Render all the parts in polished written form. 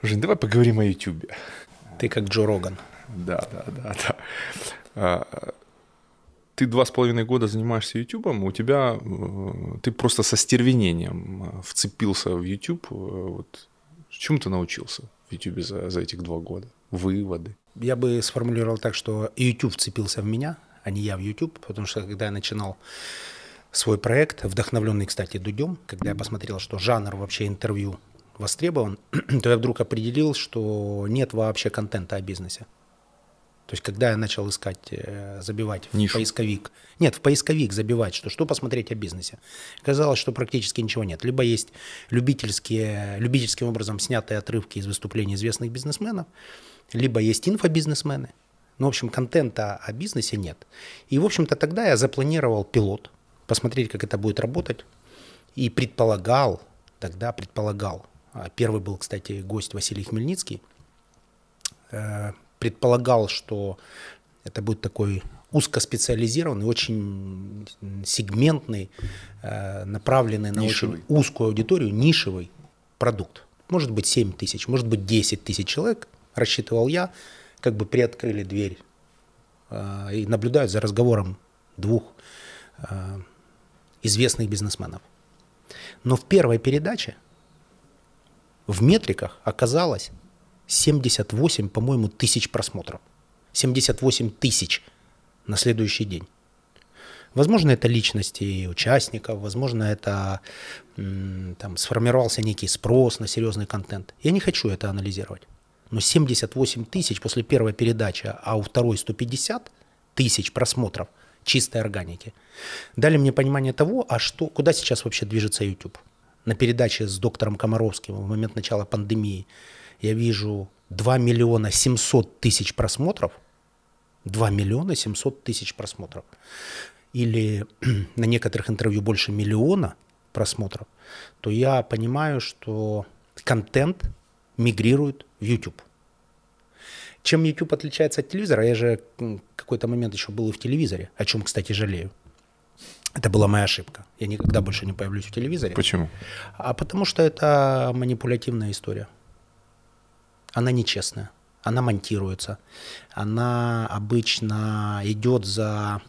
Жень, давай поговорим о YouTube. Ты как Джо Роган. Да. Ты 2,5 года занимаешься YouTube, у тебя ты просто со стервенением вцепился в YouTube. Вот. Чему ты научился в YouTube за этих 2 года? Выводы? Я бы сформулировал так, что YouTube вцепился в меня, а не я в YouTube, потому что когда я начинал свой проект, вдохновленный, кстати, Дудем, когда я посмотрел, что жанр вообще интервью востребован, то я вдруг определил, что нет вообще контента о бизнесе. То есть, когда я начал искать, забивать нишу. В поисковик, в поисковик забивать, что посмотреть о бизнесе, казалось, что практически ничего нет. Либо есть любительским образом снятые отрывки из выступлений известных бизнесменов, либо есть инфобизнесмены. Ну, в общем, контента о бизнесе нет. И, в общем-то, тогда я запланировал пилот, посмотреть, как это будет работать, и предполагал, первый был, кстати, гость Василий Хмельницкий, предполагал, что это будет такой узкоспециализированный, очень сегментный, направленный на очень узкую аудиторию, нишевый продукт. Может быть 7 тысяч, может быть 10 тысяч человек, рассчитывал я, как бы приоткрыли дверь и наблюдают за разговором 2 известных бизнесменов. Но в первой передаче в метриках оказалось 78, по-моему, тысяч просмотров. 78 тысяч на следующий день. Возможно, это личности участников, возможно, это там сформировался некий спрос на серьезный контент. Я не хочу это анализировать. Но 78 тысяч после первой передачи, а у второй 150 тысяч просмотров чистой органики дали мне понимание того, куда сейчас вообще движется YouTube. На передаче с доктором Комаровским в момент начала пандемии я вижу 2 миллиона 700 тысяч просмотров. 2 миллиона 700 тысяч просмотров. Или на некоторых интервью больше 1 миллиона просмотров. То я понимаю, что контент мигрирует в YouTube. Чем YouTube отличается от телевизора? Я же в какой-то момент еще был и в телевизоре, о чем, кстати, жалею. Это была моя ошибка. Я никогда больше не появлюсь в телевизоре. Почему? Потому что это манипулятивная история. Она нечестная. Она монтируется. Она обычно идет за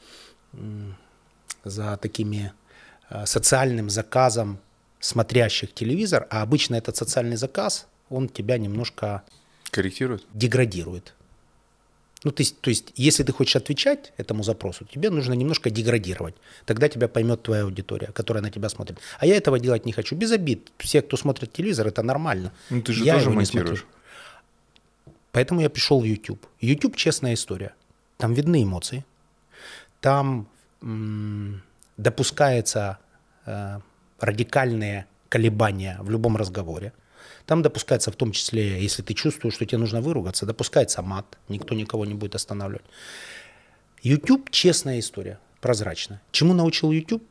такими социальным заказом смотрящих телевизор, а обычно этот социальный заказ, он тебя немножко корректирует? Деградирует. Ну, то есть, если ты хочешь отвечать этому запросу, тебе нужно немножко деградировать. Тогда тебя поймет твоя аудитория, которая на тебя смотрит. А я этого делать не хочу. Без обид. Все, кто смотрит телевизор, это нормально. Ну, ты же тоже монтируешь. Поэтому я пришел в YouTube. YouTube – честная история. Там видны эмоции. Там допускаются радикальные колебания в любом разговоре. Там допускается в том числе, если ты чувствуешь, что тебе нужно выругаться, допускается мат, никто никого не будет останавливать. YouTube – честная история, прозрачная. Чему научил YouTube?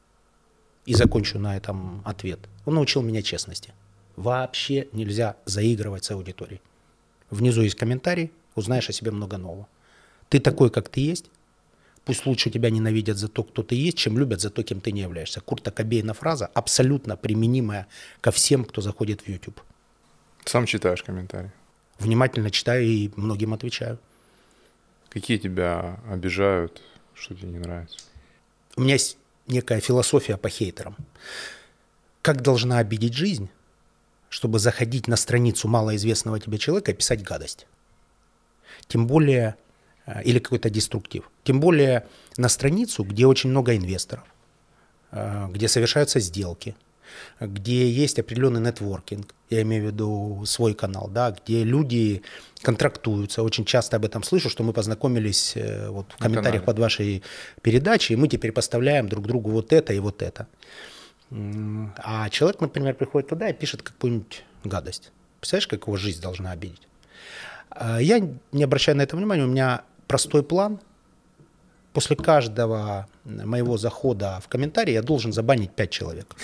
И закончу на этом ответ. Он научил меня честности. Вообще нельзя заигрывать с аудиторией. Внизу есть комментарий, узнаешь о себе много нового. Ты такой, как ты есть. Пусть лучше тебя ненавидят за то, кто ты есть, чем любят за то, кем ты не являешься. Курта Кобейна фраза абсолютно применимая ко всем, кто заходит в YouTube. Сам читаешь комментарии? Внимательно читаю и многим отвечаю. Какие тебя обижают, что тебе не нравится? У меня есть некая философия по хейтерам. Как должна обидеть жизнь, чтобы заходить на страницу малоизвестного тебе человека и писать гадость? Тем более... Или какой-то деструктив. Тем более на страницу, где очень много инвесторов, где совершаются сделки, где есть определенный нетворкинг, я имею в виду свой канал, да, где люди контрактуются. Очень часто об этом слышу, что мы познакомились вот в комментариях под вашей передачей, и мы теперь поставляем друг другу вот это и вот это. А человек, например, приходит туда и пишет какую-нибудь гадость. Представляешь, как его жизнь должна обидеть? Я не обращаю на это внимания, у меня простой план. После каждого моего захода в комментарий я должен забанить 5 человек.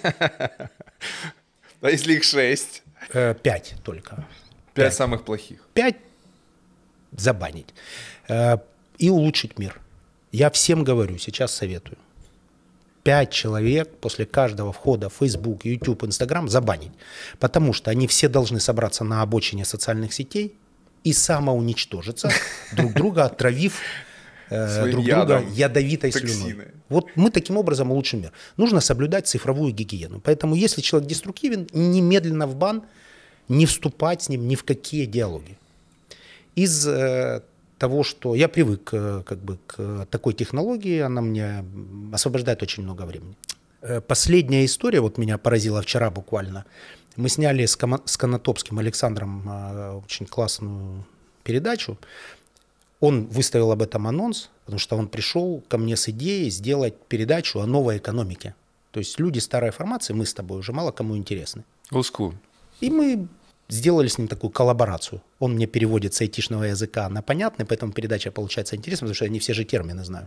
А если их 6? 5 только. 5 самых плохих. 5 забанить. И улучшить мир. Я всем говорю, сейчас советую. 5 человек после каждого входа в Facebook, YouTube, Instagram забанить. Потому что они все должны собраться на обочине социальных сетей и самоуничтожиться, друг друга отравив друг друга ядовитой слюной. Вот мы таким образом улучшим мир. Нужно соблюдать цифровую гигиену. Поэтому если человек деструктивен, немедленно в бан, не вступать с ним ни в какие диалоги. Из того, что я привык к такой технологии, она мне освобождает очень много времени. Последняя история, вот меня поразила вчера буквально. Мы сняли с Конотопским Александром очень классную передачу. Он выставил об этом анонс, потому что он пришел ко мне с идеей сделать передачу о новой экономике. То есть люди старой формации, мы с тобой уже мало кому интересны. Old school. И мы сделали с ним такую коллаборацию. Он мне переводит с айтишного языка на понятный, поэтому передача получается интересной, потому что я не все же термины знаю.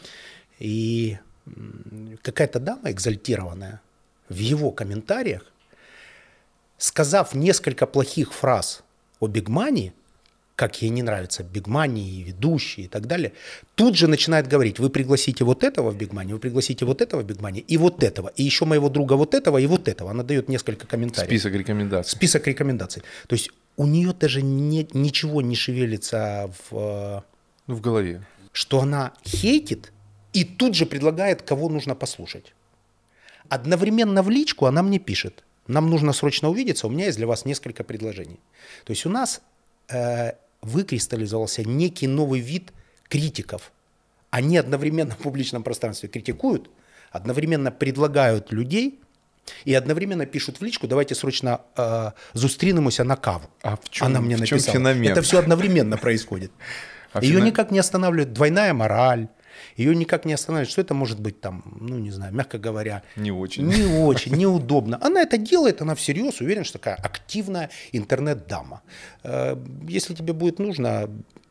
И какая-то дама экзальтированная в его комментариях, сказав несколько плохих фраз о бигмании, как ей не нравится бигмани, ведущие и так далее, тут же начинает говорить: вы пригласите вот этого в бигмани, вы пригласите вот этого в бигмани, и вот этого, и еще моего друга вот этого, и вот этого. Она дает несколько комментариев. Список рекомендаций. Список рекомендаций. То есть у нее даже ничего не шевелится в голове. Что она хейтит и тут же предлагает, кого нужно послушать. Одновременно в личку она мне пишет: нам нужно срочно увидеться, у меня есть для вас несколько предложений. То есть у нас выкристаллизовался некий новый вид критиков. Они одновременно в публичном пространстве критикуют, одновременно предлагают людей и одновременно пишут в личку: давайте срочно зустрінемося на каву. А в чем, Она мне в чем написала. феномен? Это все одновременно происходит. Ее никак не останавливает двойная мораль. Ее никак не останавливает, что это может быть там, ну не знаю, мягко говоря, не очень, неудобно. Она это делает, она всерьез, уверен, что такая активная интернет-дама. Если тебе будет нужно,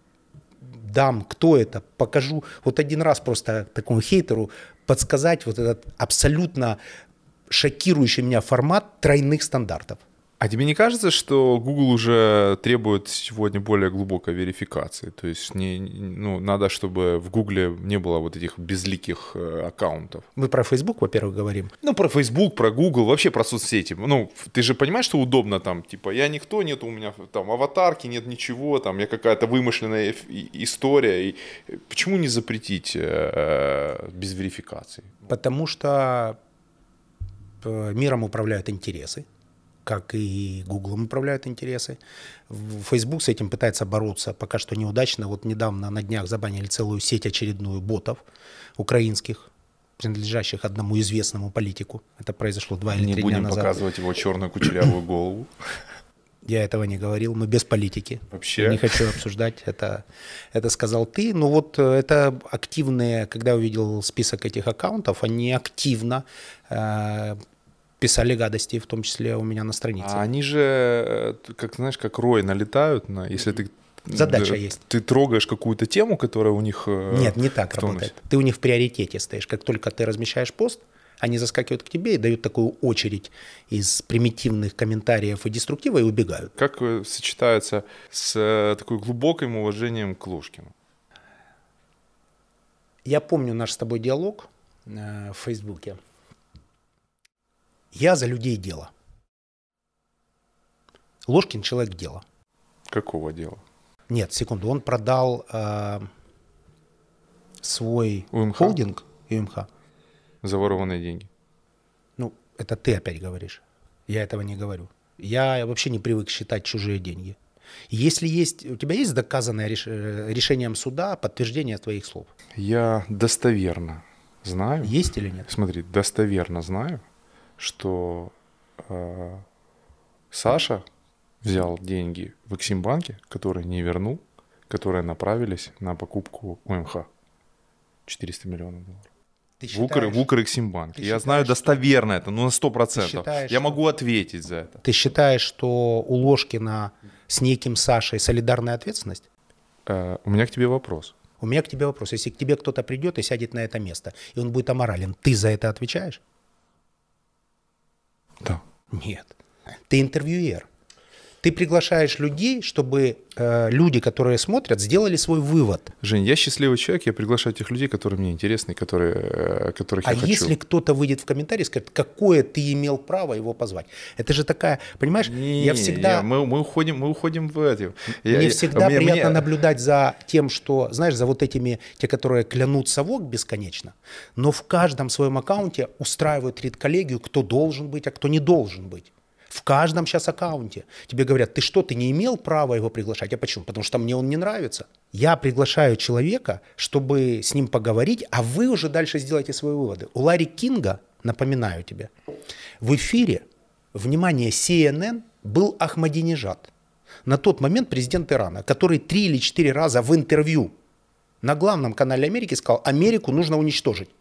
дам, кто это, покажу. Вот один раз просто такому хейтеру подсказать вот этот абсолютно шокирующий меня формат тройных стандартов. А тебе не кажется, что Google уже требует сегодня более глубокой верификации? То есть надо, чтобы в Google не было вот этих безликих аккаунтов. Мы про Facebook, во-первых, говорим. Про Facebook, про Google, вообще про соцсети. Ты же понимаешь, что удобно там, типа, я никто, нет у меня там аватарки, нет ничего, там я какая-то вымышленная история. И почему не запретить без верификации? Потому что миром управляют интересы, как и Google управляют интересы. Facebook с этим пытается бороться, пока что неудачно. Вот недавно на днях забанили целую сеть очередную ботов украинских, принадлежащих одному известному политику. Это произошло 2 или 3 дня назад. Не будем показывать его черную кучерявую голову. Я этого не говорил, мы без политики. Вообще. Я не хочу обсуждать, это сказал ты. Но вот это активные, когда я увидел список этих аккаунтов, они активно писали гадости, в том числе у меня на странице. А они же, как рой налетают, если ты... Задача есть. Ты трогаешь какую-то тему, которая у них... Нет, не так работает. Ты у них в приоритете стоишь. Как только ты размещаешь пост, они заскакивают к тебе и дают такую очередь из примитивных комментариев и деструктива и убегают. Как сочетается с такой глубоким уважением к Ложкину? Я помню наш с тобой диалог в Фейсбуке. Я за людей дела. Ложкин человек дела. Какого дела? Нет, секунду. Он продал свой УМХ? холдинг ЮМХ. Заворованные деньги. Это ты опять говоришь. Я этого не говорю. Я вообще не привык считать чужие деньги. Если у тебя есть доказанное решением суда подтверждение твоих слов? Я достоверно знаю. Есть или нет? Смотри, достоверно знаю, что Саша взял деньги в Эксимбанке, которые не вернул, которые направились на покупку УМХ. 400 миллионов долларов. В Укрэксимбанке. Я знаю достоверно это, на 100%. Я могу ответить за это. Ты считаешь, что у Ложкина с неким Сашей солидарная ответственность? У меня к тебе вопрос. У меня к тебе вопрос. Если к тебе кто-то придет и сядет на это место, и он будет аморален, ты за это отвечаешь? Да. Нет. Ты интервьюер. Ты приглашаешь людей, чтобы люди, которые смотрят, сделали свой вывод. Жень, я счастливый человек, я приглашаю тех людей, которые мне интересны, которых я хочу. А если кто-то выйдет в комментарии и скажет, какое ты имел право его позвать? Это же такая, понимаешь, я всегда... Мы уходим в это. Мне всегда приятно наблюдать за тем, что, знаешь, за вот этими, те, которые клянут совок бесконечно, но в каждом своем аккаунте устраивают редколлегию, кто должен быть, а кто не должен быть. В каждом сейчас аккаунте. Тебе говорят, ты что, ты не имел права его приглашать? А почему? Потому что мне он не нравится. Я приглашаю человека, чтобы с ним поговорить, а вы уже дальше сделаете свои выводы. У Ларри Кинга, напоминаю тебе, в эфире, внимание, CNN был Ахмадинежад. На тот момент президент Ирана, который 3 или 4 раза в интервью на главном канале Америки сказал, Америку нужно уничтожить.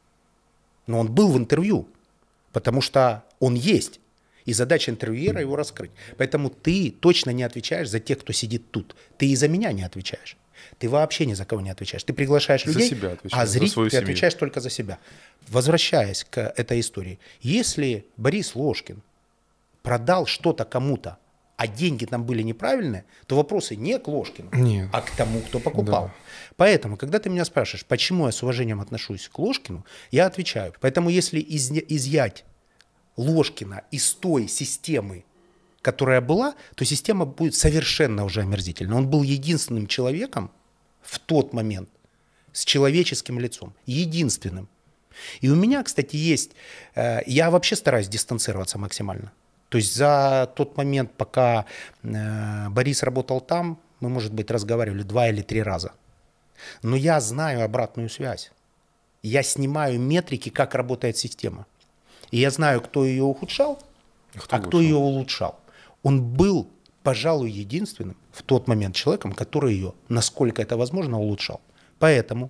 Но он был в интервью, потому что он есть. И задача интервьюера его раскрыть. Поэтому ты точно не отвечаешь за тех, кто сидит тут. Ты и за меня не отвечаешь. Ты вообще ни за кого не отвечаешь. Ты приглашаешь людей, за себя отвечаешь, а зритель ты семью. отвечаешь только за себя. Возвращаясь к этой истории. Если Борис Ложкин продал что-то кому-то, а деньги там были неправильные, то вопросы не к Ложкину, Нет. а к тому, кто покупал. Да. Поэтому, когда ты меня спрашиваешь, почему я с уважением отношусь к Ложкину, я отвечаю. Поэтому если изъять Ложкина из той системы, которая была, то система будет совершенно уже омерзительной. Он был единственным человеком в тот момент с человеческим лицом. Единственным. И у меня, кстати, есть... Я вообще стараюсь дистанцироваться максимально. То есть за тот момент, пока Борис работал там, мы, может быть, разговаривали 2 или 3 раза. Но я знаю обратную связь. Я снимаю метрики, как работает система. И я знаю, кто ее ухудшал, кто ее улучшал. Он был, пожалуй, единственным в тот момент человеком, который ее, насколько это возможно, улучшал. Поэтому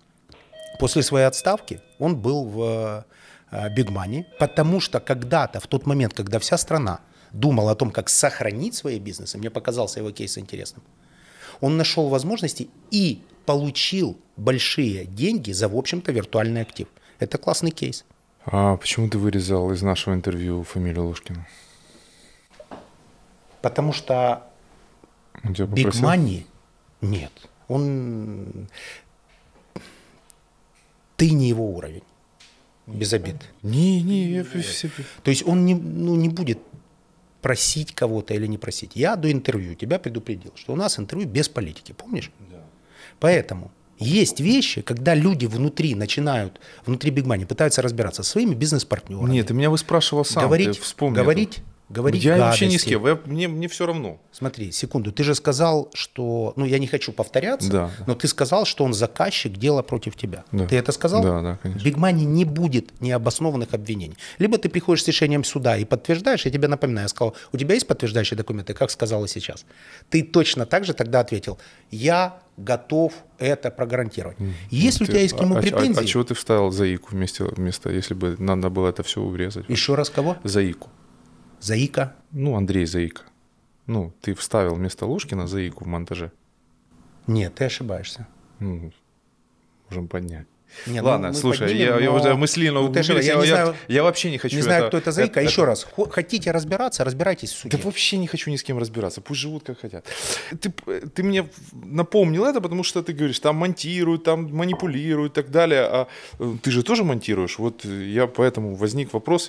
после своей отставки он был в Big Money, потому что когда-то, в тот момент, когда вся страна думала о том, как сохранить свои бизнесы, мне показался его кейс интересным, он нашел возможности и получил большие деньги за, в общем-то, виртуальный актив. Это классный кейс. А почему ты вырезал из нашего интервью фамилию Ложкина? Потому что Big Money нет. Ты не его уровень. Без обид. То есть он не будет просить кого-то или не просить. Я до интервью тебя предупредил, что у нас интервью без политики. Помнишь? Да. Поэтому есть вещи, когда люди внутри Big Money пытаются разбираться со своими бизнес-партнерами. Нет, ты меня выспрашивал сам, говорить, ты вспомни. Говорить я гадости. вообще ни с кем, мне все равно. Смотри, секунду, ты же сказал, что, я не хочу повторяться, да. Но ты сказал, что он заказчик дела против тебя. Да. Ты это сказал? Да, конечно. Big Money не будет необоснованных обвинений. Либо ты приходишь с решением суда и подтверждаешь, я тебе напоминаю, я сказал, у тебя есть подтверждающие документы, как сказала сейчас. Ты точно так же тогда ответил, я готов это прогарантировать. Если у тебя есть к нему претензии... А чего ты вставил заику вместо, если бы надо было это все урезать? Еще раз кого? Заику. Заика? Андрей Заика. Ты вставил вместо Ложкина Заику в монтаже. Нет, ты ошибаешься. Можем поднять. Не, ладно, слушай, я уже мысленно углубился. Я вообще не хочу. Не знаю, кто это Заика. Еще раз, хотите разбираться, разбирайтесь в суде. Да вообще не хочу ни с кем разбираться. Пусть живут как хотят. Ты мне напомнил это, потому что ты говоришь, там монтируют, там манипулируют и так далее. А ты же тоже монтируешь. Вот я поэтому возник вопрос.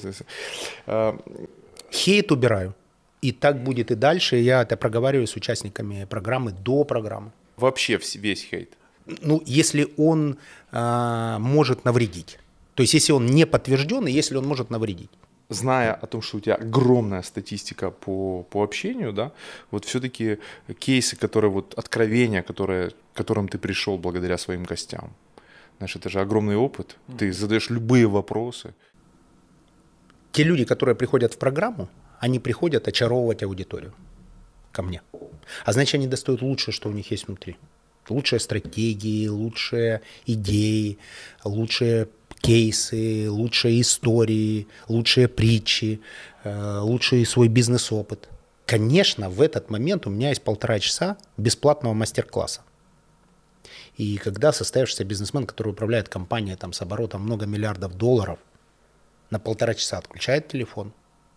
Хейт убираю. И так будет и дальше. Я это проговариваю с участниками программы до программы. Вообще весь хейт? Если он может навредить. То есть, если он не подтвержден, и если он может навредить. Зная о том, что у тебя огромная статистика по общению, да, вот все-таки кейсы, которые, откровения, к которым ты пришел благодаря своим гостям. Знаешь, это же огромный опыт. Ты задаешь любые вопросы. Те люди, которые приходят в программу, они приходят очаровывать аудиторию ко мне. А значит, они достают лучшее, что у них есть внутри. Лучшие стратегии, лучшие идеи, лучшие кейсы, лучшие истории, лучшие притчи, лучший свой бизнес-опыт. Конечно, в этот момент у меня есть 1,5 часа бесплатного мастер-класса. И когда состоявшийся бизнесмен, который управляет компанией с оборотом много миллиардов долларов, на 1,5 часа отключает телефон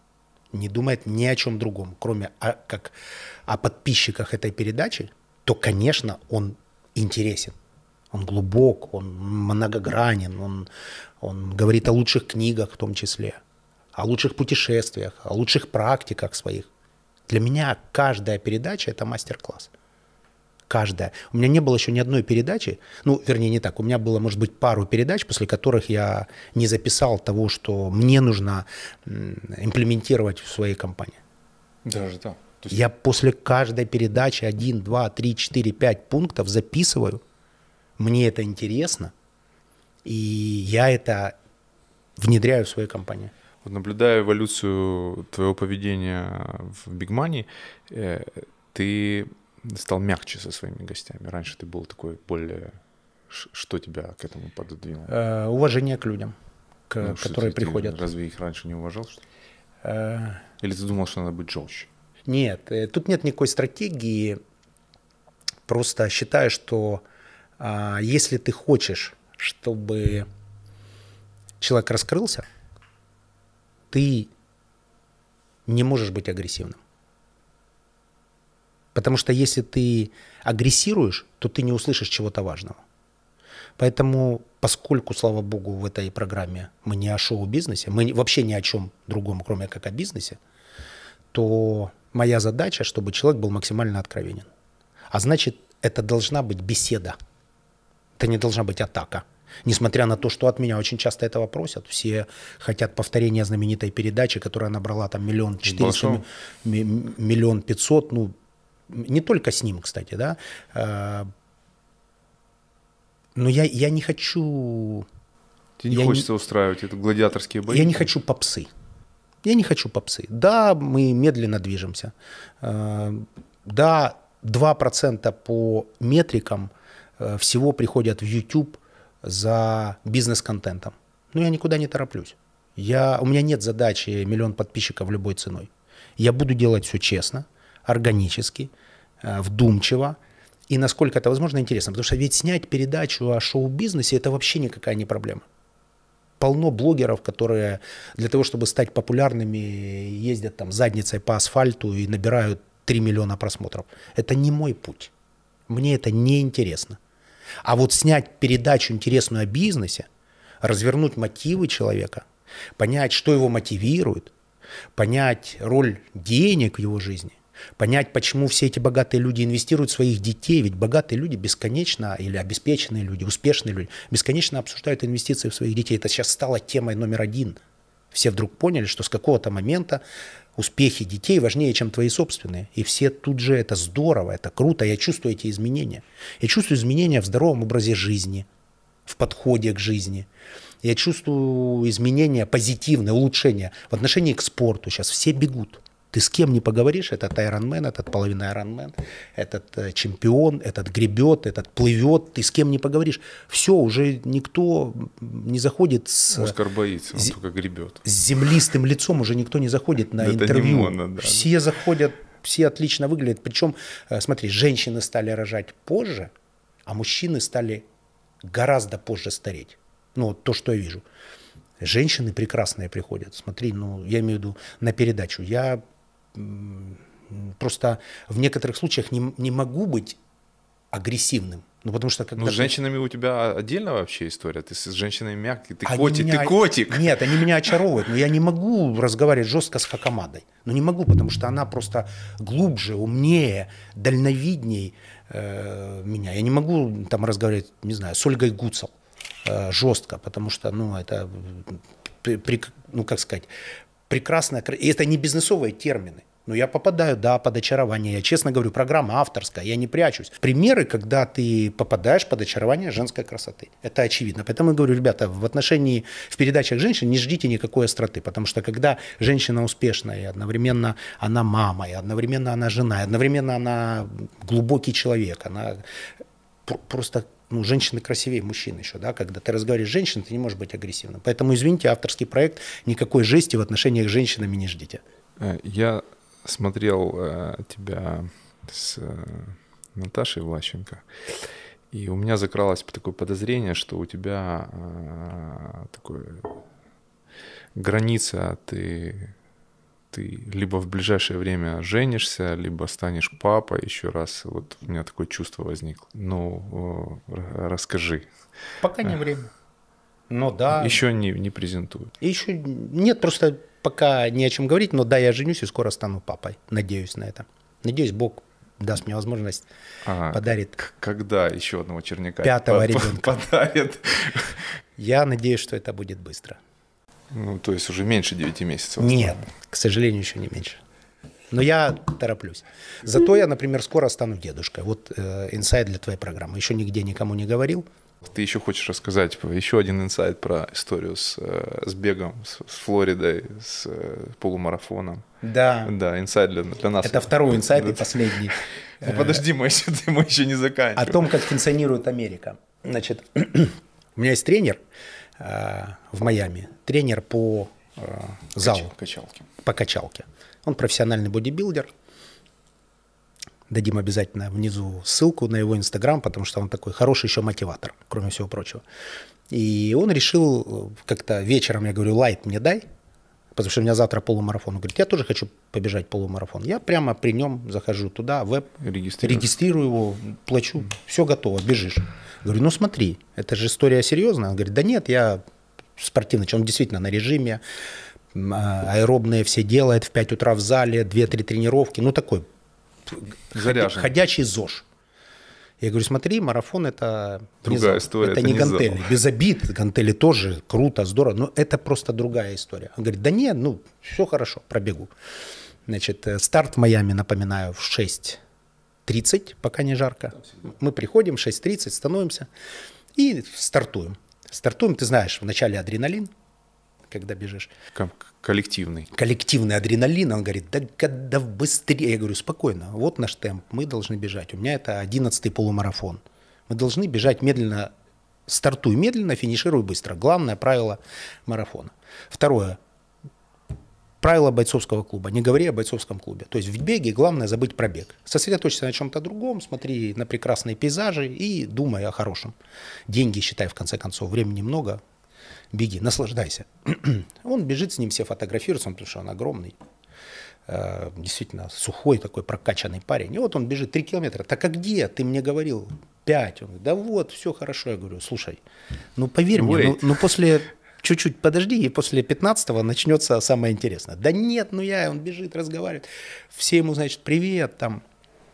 не думает ни о чем другом, кроме как о подписчиках этой передачи, то, конечно, он интересен. Он глубок, он многогранен, он говорит о лучших книгах в том числе, о лучших путешествиях, о лучших практиках своих. Для меня каждая передача – это мастер-класс. Каждая. У меня не было еще ни одной передачи, ну, вернее, не так, у меня было, может быть, пару передач, после которых я не записал того, что мне нужно имплементировать в своей компании. Даже так? То есть... Я после каждой передачи 1, 2, 3, 4, 5 пунктов записываю. Мне это интересно, и я это внедряю в свою компанию. Вот наблюдая эволюцию твоего поведения в Big Money, ты стал мягче со своими гостями. Раньше ты был такой более... Что тебя к этому пододвинуло? Уважение к людям, которые приходят. Ты разве их раньше не уважал, что ли? Или ты думал, что надо быть жестче? Нет, тут нет никакой стратегии. Просто считаю, что если ты хочешь, чтобы человек раскрылся, ты не можешь быть агрессивным. Потому что если ты агрессируешь, то ты не услышишь чего-то важного. Поэтому, поскольку, слава богу, в этой программе мы не о шоу-бизнесе, мы вообще ни о чем другом, кроме как о бизнесе, то моя задача, чтобы человек был максимально откровенен. А значит, это должна быть беседа. Это не должна быть атака. Несмотря на то, что от меня очень часто этого просят, все хотят повторения знаменитой передачи, которая набрала там 1 400 000, 1 500 000, ну, не только с ним, кстати, да. Но я не хочу... Тебе не хочется устраивать это гладиаторские бои? Я не хочу попсы. Я не хочу попсы. Да, мы медленно движемся. Да, 2% по метрикам всего приходят в YouTube за бизнес-контентом. Но я никуда не тороплюсь. У меня нет задачи 1 миллион подписчиков любой ценой. Я буду делать все честно, органически, вдумчиво и насколько это возможно интересно. Потому что ведь снять передачу о шоу-бизнесе – это вообще никакая не проблема. Полно блогеров, которые для того, чтобы стать популярными, ездят там задницей по асфальту и набирают 3 миллиона просмотров. Это не мой путь. Мне это не интересно. А вот снять передачу интересную о бизнесе, развернуть мотивы человека, понять, что его мотивирует, понять роль денег в его жизни, понять, почему все эти богатые люди инвестируют в своих детей, ведь богатые люди бесконечно, или обеспеченные люди, успешные люди, бесконечно обсуждают инвестиции в своих детей. Это сейчас стало темой номер 1. Все вдруг поняли, что с какого-то момента успехи детей важнее, чем твои собственные. И все тут же, это здорово, это круто, я чувствую эти изменения. Я чувствую изменения в здоровом образе жизни, в подходе к жизни. Я чувствую изменения позитивные, улучшения в отношении к спорту. Сейчас все бегут. Ты с кем не поговоришь, этот айронмен, этот половина айронмен, этот чемпион, этот гребет, этот плывет, ты с кем не поговоришь. Все, уже никто не заходит с... Оскар боится, он только гребет. С землистым лицом уже никто не заходит на интервью. Модно, да. Все заходят, все отлично выглядят. Причем, смотри, женщины стали рожать позже, а мужчины стали гораздо позже стареть. Ну, то, что я вижу. Женщины прекрасные приходят. Смотри, ну, я имею в виду на передачу. Я просто в некоторых случаях не могу быть агрессивным. Ну, потому что когда с женщинами у тебя отдельно вообще история? Ты с женщинами мягкий, ты ты котик. Нет, они меня очаровывают, но я не могу разговаривать жестко с Хакамадой. Ну, не могу, потому что она просто глубже, умнее, дальновидней меня. Я не могу там разговаривать, не знаю, с Ольгой Гуцел жестко, потому что, ну, это, ну, как сказать, прекрасная, и это не бизнесовые термины. Но я попадаю, да, под очарование. Я честно говорю, программа авторская, я не прячусь. Примеры, когда ты попадаешь под очарование женской красоты. Это очевидно. Поэтому я говорю, ребята, в передачах женщин не ждите никакой остроты. Потому что когда женщина успешная, и одновременно она мама, и одновременно она жена, и одновременно она глубокий человек, она просто... Ну, женщины красивее мужчин еще, да, когда ты разговариваешь с женщиной, ты не можешь быть агрессивным. Поэтому, извините, авторский проект, никакой жести в отношениях с женщинами не ждите. Я смотрел тебя с Наташей Влащенко, и у меня закралось такое подозрение, что у тебя такое граница, ты ты либо в ближайшее время женишься, либо станешь папой еще раз. Вот у меня такое чувство возникло. Ну, расскажи. Пока не время. Но да. Еще не презентуют. Еще нет, просто пока не о чем говорить, но да, я женюсь и скоро стану папой. Надеюсь на это. Надеюсь, Бог даст мне возможность, подарит. Когда еще одного черняка 5-го ребенка подарит? Я надеюсь, что это будет быстро. Ну, то есть уже меньше 9 месяцев. Нет, к сожалению, еще не меньше. Но я тороплюсь. Зато я, например, скоро стану дедушкой. Вот инсайт для твоей программы. Еще нигде никому не говорил. Ты еще хочешь рассказать еще один инсайт про историю с бегом, с Флоридой, с полумарафоном. Да. Да, инсайт для нас. Это второй инсайт и последний. Ну, подожди, мы еще не заканчиваем. О том, как функционирует Америка. Значит, у меня есть тренер в Майами, тренер по залу, по качалке. Он профессиональный бодибилдер. Дадим обязательно внизу ссылку на его Инстаграм, потому что он такой хороший еще мотиватор, кроме всего прочего. И он решил как-то вечером, я говорю, лайт мне дай, потому что у меня завтра полумарафон. Он говорит, я тоже хочу побежать полумарафон. Я прямо при нем захожу туда, веб, регистрирую его, плачу, все готово, бежишь. Говорю, ну смотри, это же история серьезная. Он говорит, да нет, я спортивный. Он действительно на режиме, аэробные все делает, в 5 утра в зале, 2-3 тренировки, ну такой заряжен. Ходячий ЗОЖ. Я говорю, смотри, марафон это другая история. Это не гантели. Зал. Без обид, гантели тоже круто, здорово, но это просто другая история. Он говорит, да нет, ну все хорошо, пробегу. Значит, старт в Майами, напоминаю, в 6:30, пока не жарко. Мы приходим в 6:30, становимся и стартуем. Стартуем, ты знаешь, вначале адреналин, когда бежишь. Коллективный. Коллективный адреналин. Он говорит, да быстрее. Я говорю, спокойно, вот наш темп, мы должны бежать. У меня это 11-й полумарафон. Мы должны бежать медленно, стартуй медленно, финишируй быстро. Главное правило марафона. Второе. Правило бойцовского клуба. Не говори о бойцовском клубе. То есть в беге главное забыть про бег. Сосредоточься на чем-то другом, смотри на прекрасные пейзажи и думай о хорошем. Деньги считай, в конце концов, времени много. Беги, наслаждайся. Он бежит, с ним все фотографируются, потому что он огромный. Действительно сухой такой прокачанный парень. И вот он бежит 3 километра. Так а где? Ты мне говорил 5. Он говорит, да вот, все хорошо. Я говорю, слушай, ну поверь мне, ну после... Чуть-чуть подожди, и после 15-го начнется самое интересное. Да нет, ну он бежит, разговаривает. Все ему, значит, привет, там,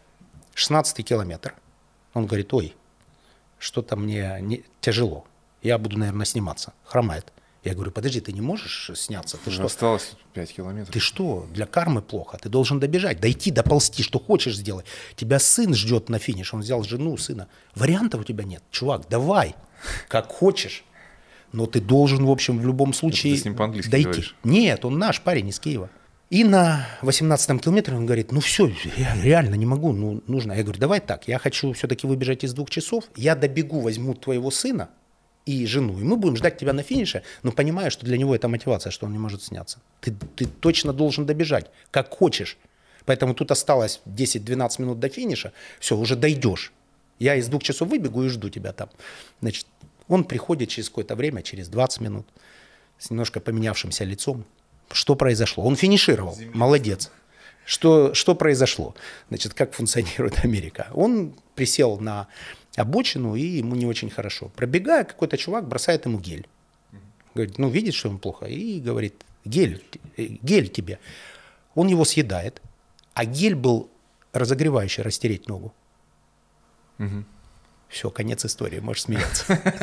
16-й километр. Он говорит, ой, что-то мне тяжело. Я буду, наверное, сниматься. Хромает. Я говорю, подожди, ты не можешь сняться? Ты что? Осталось 5 километров. Ты что? Для кармы плохо. Ты должен добежать, дойти, доползти, что хочешь сделать. Тебя сын ждет на финиш. Он взял жену, сына. Вариантов у тебя нет. Чувак, давай, как хочешь. Но ты должен, в общем, в любом случае ты с ним по-английски дойти. Говоришь? Нет, он наш парень из Киева. И на 18-м километре он говорит, ну все, я реально не могу, ну нужно. Я говорю, давай так, я хочу все-таки выбежать из 2 часов. Я добегу, возьму твоего сына и жену, и мы будем ждать тебя на финише, но понимаю, что для него это мотивация, что он не может сняться. Ты точно должен добежать, как хочешь. Поэтому тут осталось 10-12 минут до финиша, все, уже дойдешь. Я из 2 часов выбегу и жду тебя там. Значит, он приходит через какое-то время, через 20 минут, с немножко поменявшимся лицом. Что произошло? Он финишировал, молодец. Что произошло? Значит, как функционирует Америка? Он присел на обочину, и ему не очень хорошо. Пробегая, какой-то чувак бросает ему гель. Говорит, ну, видит, что ему плохо, и говорит, гель тебе. Он его съедает, а гель был разогревающий, растереть ногу. Угу. Все, конец истории, можешь смеяться.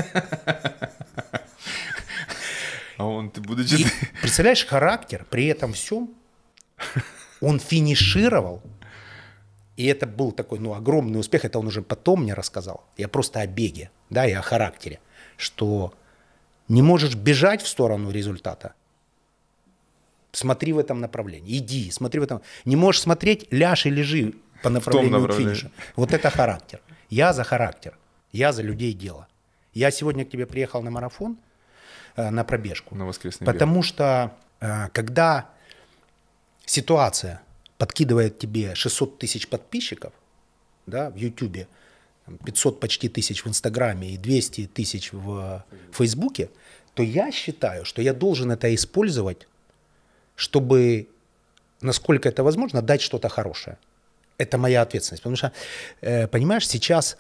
А он, ты будучи... И, представляешь, характер при этом всем, он финишировал, и это был такой, огромный успех, это он уже потом мне рассказал. Я просто о беге, да, и о характере, что не можешь бежать в сторону результата, смотри в этом направлении, иди, смотри в этом. Не можешь смотреть, ляжь и лежи по направлению к финишу. Вот это характер. Я за характер, я за людей дело. Я сегодня к тебе приехал на марафон, на пробежку. На воскресный потому что когда ситуация подкидывает тебе 600 тысяч подписчиков, да, в Ютубе, 500 почти тысяч в Инстаграме и 200 тысяч в Фейсбуке, то я считаю, что я должен это использовать, чтобы насколько это возможно, дать что-то хорошее. Это моя ответственность. Потому что, понимаешь, сейчас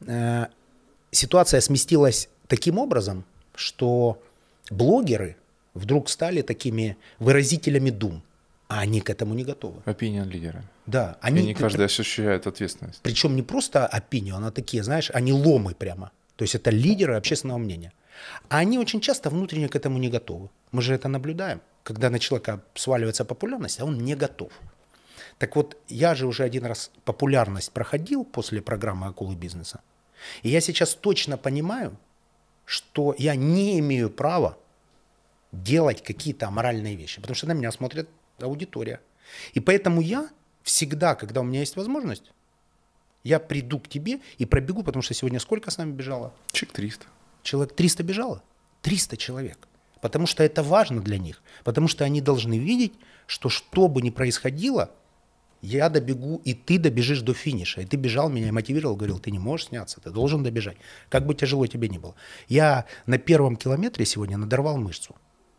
ситуация сместилась таким образом, что блогеры вдруг стали такими выразителями дум, а они к этому не готовы. Opinion лидеры. Да, И не каждый ощущает ответственность. Причем не просто opinion, а такие, знаешь, они ломы прямо. То есть это лидеры общественного мнения. А они очень часто внутренне к этому не готовы. Мы же это наблюдаем, когда на человека сваливается популярность, а он не готов. Так вот, я же уже один раз популярность проходил после программы «Акулы бизнеса». И я сейчас точно понимаю, что я не имею права делать какие-то аморальные вещи, потому что на меня смотрит аудитория. И поэтому я всегда, когда у меня есть возможность, я приду к тебе и пробегу, потому что сегодня сколько с нами бежало? Человек 300. Человек 300 бежало? 300 человек. Потому что это важно для них. Потому что они должны видеть, что бы ни происходило, я добегу, и ты добежишь до финиша. И ты бежал, меня мотивировал, говорил, ты не можешь сняться, ты должен добежать. Как бы тяжело тебе ни было. Я на первом километре сегодня надорвал мышцу.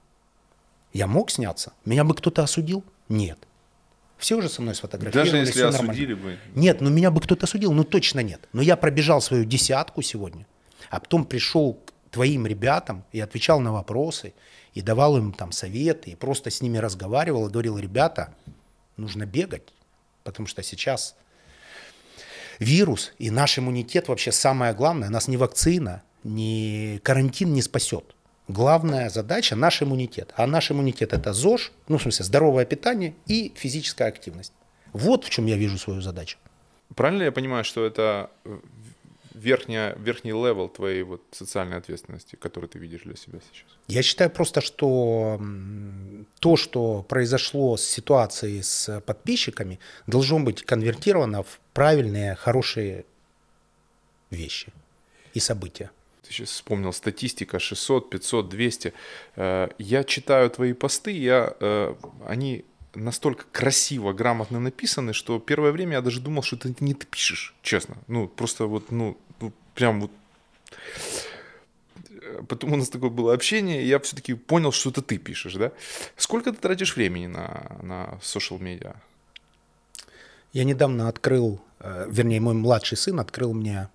Я мог сняться? Меня бы кто-то осудил? Нет. Все уже со мной сфотографировали. Даже если осудили бы? Нет, ну меня бы кто-то осудил, ну точно нет. Но я пробежал свою 10 сегодня, а потом пришел к твоим ребятам и отвечал на вопросы, и давал им там советы, и просто с ними разговаривал, и говорил, ребята, нужно бегать, потому что сейчас вирус и наш иммунитет вообще самое главное, нас ни вакцина, ни карантин не спасет. Главная задача – наш иммунитет. А наш иммунитет – это ЗОЖ, ну, в смысле, здоровое питание и физическая активность. Вот в чем я вижу свою задачу. Правильно я понимаю, что это верхний левел твоей вот социальной ответственности, который ты видишь для себя сейчас? Я считаю просто, что то, что произошло с ситуацией с подписчиками, должно быть конвертировано в правильные, хорошие вещи и события. Ты сейчас вспомнил статистика 600, 500, 200. Я читаю твои посты, они настолько красиво, грамотно написаны, что первое время я даже думал, что это не ты пишешь, честно. Ну, просто вот, прям вот. Потом у нас такое было общение, и я все-таки понял, что это ты пишешь, да? Сколько ты тратишь времени на social media? Я недавно открыл, вернее, мой младший сын открыл мне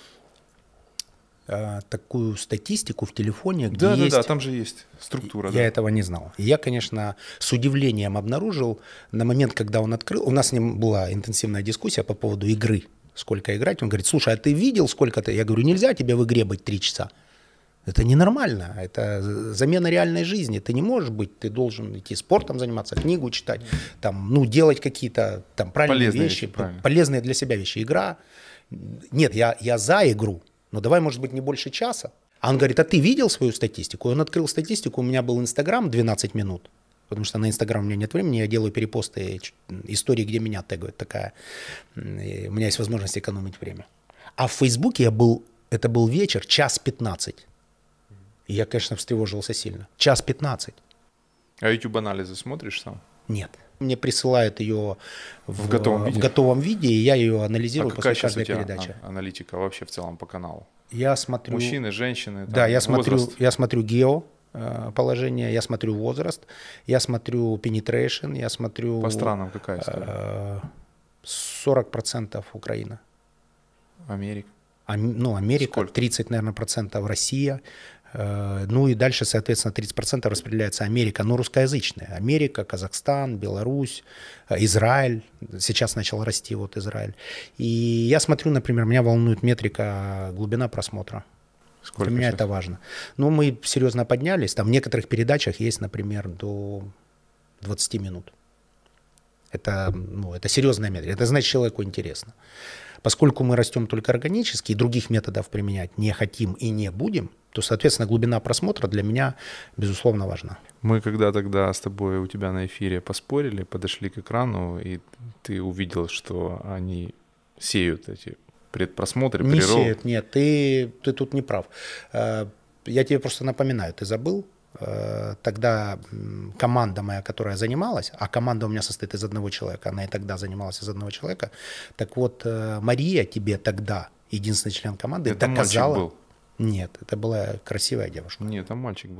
такую статистику в телефоне, где есть... Да, там же есть структура. Я этого не знал. И я, конечно, с удивлением обнаружил, на момент, когда он открыл, у нас с ним была интенсивная дискуссия по поводу игры, сколько играть. Он говорит, слушай, а ты видел, сколько ты? Я говорю, нельзя тебе в игре быть 3 часа. Это ненормально, это замена реальной жизни. Ты не можешь быть, ты должен идти спортом заниматься, книгу читать, там, делать какие-то там правильные вещи, полезные для себя вещи. Игра. Нет, я за игру. Но давай, может быть, не больше часа. А он говорит, а ты видел свою статистику? И он открыл статистику, у меня был Инстаграм 12 минут, потому что на Инстаграм у меня нет времени, я делаю перепосты, истории, где меня тегают, такая. И у меня есть возможность экономить время. А в Фейсбуке это был вечер, 1:15. И я, конечно, встревожился сильно. 1:15. А YouTube-анализы смотришь сам? Нет. Мне присылают ее в готовом виде, и я ее анализирую после каждой передачи. передачи. Аналитика вообще в целом по каналу? Я смотрю... Мужчины, женщины, да, я смотрю геоположение, я смотрю возраст, я смотрю penetration, я смотрю... По странам какая история? 40% Украина. Америка? Америка, сколько? 30, наверное, процентов Россия. Ну и дальше, соответственно, 30% распределяется Америка, но русскоязычная. Америка, Казахстан, Беларусь, Израиль. Сейчас начал расти вот Израиль. И я смотрю, например, меня волнует метрика глубина просмотра. Сколько Для меня сейчас? это важно. Ну, мы серьезно поднялись. Там в некоторых передачах есть, например, до 20 минут. Это серьезная метрика. Это значит, человеку интересно. Поскольку мы растем только органически и других методов применять не хотим и не будем, то, соответственно, глубина просмотра для меня, безусловно, важна. Мы когда тогда с тобой у тебя на эфире поспорили, подошли к экрану, и ты увидел, что они сеют эти предпросмотры, не сеют, нет, ты тут не прав. Я тебе просто напоминаю, ты забыл, тогда команда моя, которая занималась, а команда у меня состоит из одного человека, она и тогда занималась из одного человека, так вот, Мария тебе тогда, единственный член команды, это доказала... мальчик был? Нет, это была красивая девушка. Нет, там мальчик был.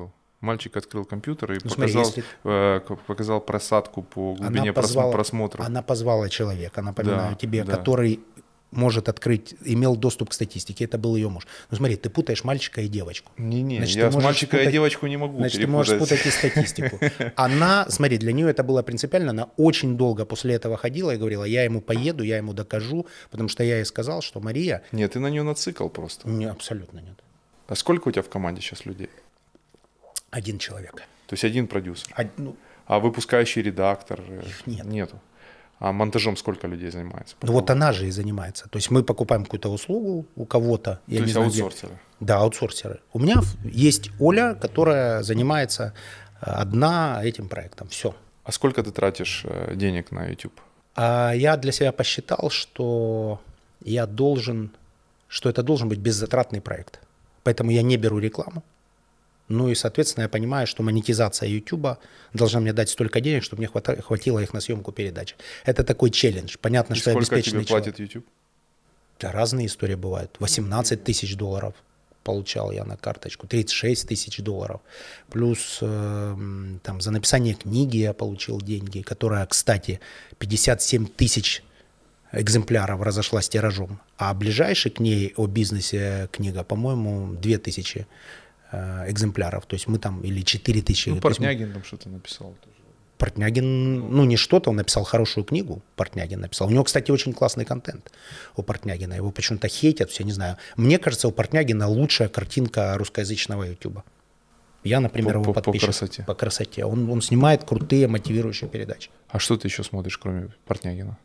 Мальчик открыл компьютер и смотри, показал просадку по глубине просмотров. Она позвала человека, напоминаю тебе, да. который может открыть, имел доступ к статистике, это был ее муж. Ну смотри, ты путаешь мальчика и девочку. Не-не, я с мальчика и девочку не могу Значит, перепутать. ты можешь путать и статистику. Она, смотри, для нее это было принципиально, она очень долго после этого ходила и говорила, я ему поеду, я ему докажу, потому что я ей сказал, что Мария... Нет, ты на нее нацикал просто. Не, абсолютно нет. А сколько у тебя в команде сейчас людей? 1 человек. То есть 1 продюсер? Ну, а выпускающий редактор? Их нет. Нету. А монтажом сколько людей занимается? Ну вот она же и занимается. То есть мы покупаем какую-то услугу у кого-то. То есть аутсорсеры? Да, аутсорсеры. У меня есть Оля, которая занимается одна этим проектом. Все. А сколько ты тратишь денег на YouTube? Я для себя посчитал, что это должен быть беззатратный проект. Поэтому я не беру рекламу. Ну и, соответственно, я понимаю, что монетизация YouTube должна мне дать столько денег, чтобы мне хватило их на съемку передачи. Это такой челлендж. Понятно, что я обеспеченный человек. Сколько тебе платит YouTube? Да, разные истории бывают. 18 тысяч долларов получал я на карточку, 36 тысяч долларов. Плюс там, за написание книги я получил деньги, которая, кстати, 57 тысяч экземпляров разошлась тиражом. А ближайший к ней о бизнесе книга, по-моему, 2000 экземпляров. То есть мы там, или 4000. Ну, Портнягин там что-то написал тоже. Портнягин, ну не что-то, он написал хорошую книгу, Портнягин написал. У него, кстати, очень классный контент у Портнягина. Его почему-то хейтят, все, не знаю. Мне кажется, у Портнягина лучшая картинка русскоязычного ютуба. Я, например, его подписчик. По красоте. По красоте. Он снимает крутые мотивирующие передачи. А что ты еще смотришь, кроме Портнягина?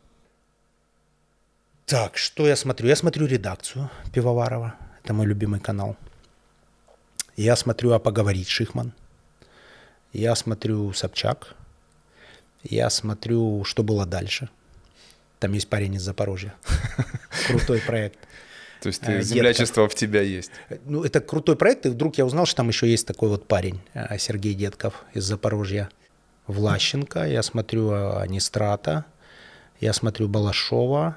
Так, что я смотрю? Я смотрю «Редакцию» Пивоварова. Это мой любимый канал. Я смотрю «А поговорить» Шихман. Я смотрю «Собчак». Я смотрю «Что было дальше». Там есть парень из Запорожья. Крутой проект. То есть землячество в тебя есть? Ну, это крутой проект, и вдруг я узнал, что там еще есть такой вот парень, Сергей Детков из Запорожья. Влащенко, я смотрю Анистрата, я смотрю Балашова,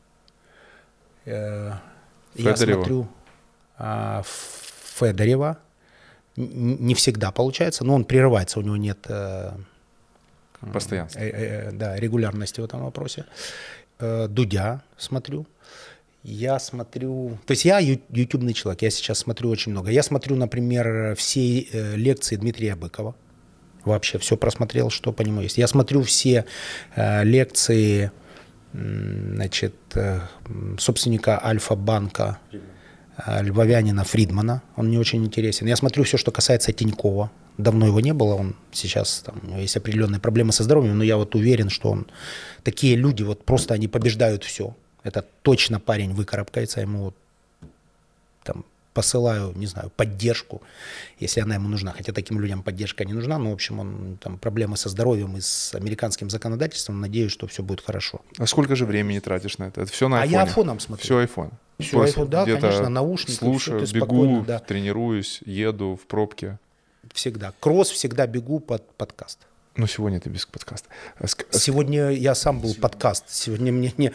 я смотрю Федорева. Не всегда получается, но он прерывается, у него нет постоянства. Да, регулярности в этом вопросе. Дудя смотрю. Я смотрю... То есть я ютубный человек, я сейчас смотрю очень много. Я смотрю, например, все лекции Дмитрия Быкова. Вообще все просмотрел, что по нему есть. Я смотрю все лекции, значит, собственника Альфа-банка львовянина Фридмана. Он мне очень интересен. Я смотрю все, что касается Тинькова. Давно его не было, он сейчас, там, у него есть определенные проблемы со здоровьем, но я вот уверен, что он... Такие люди, вот просто они побеждают все. Это точно парень выкарабкается, ему вот, там, посылаю, не знаю, поддержку, если она ему нужна. Хотя таким людям поддержка не нужна, но, в общем, он, там, проблемы со здоровьем и с американским законодательством, надеюсь, что все будет хорошо. А сколько же времени тратишь на это? Это все на айфоне? А я айфоном смотрю. Все айфон? Все айфон, да, конечно, наушники. Слушаю, бегу, да. Тренируюсь, еду в пробке. Всегда. Кросс, всегда бегу под подкаст. Но сегодня ты без подкаста. Сегодня я сам был подкаст. Сегодня мне не...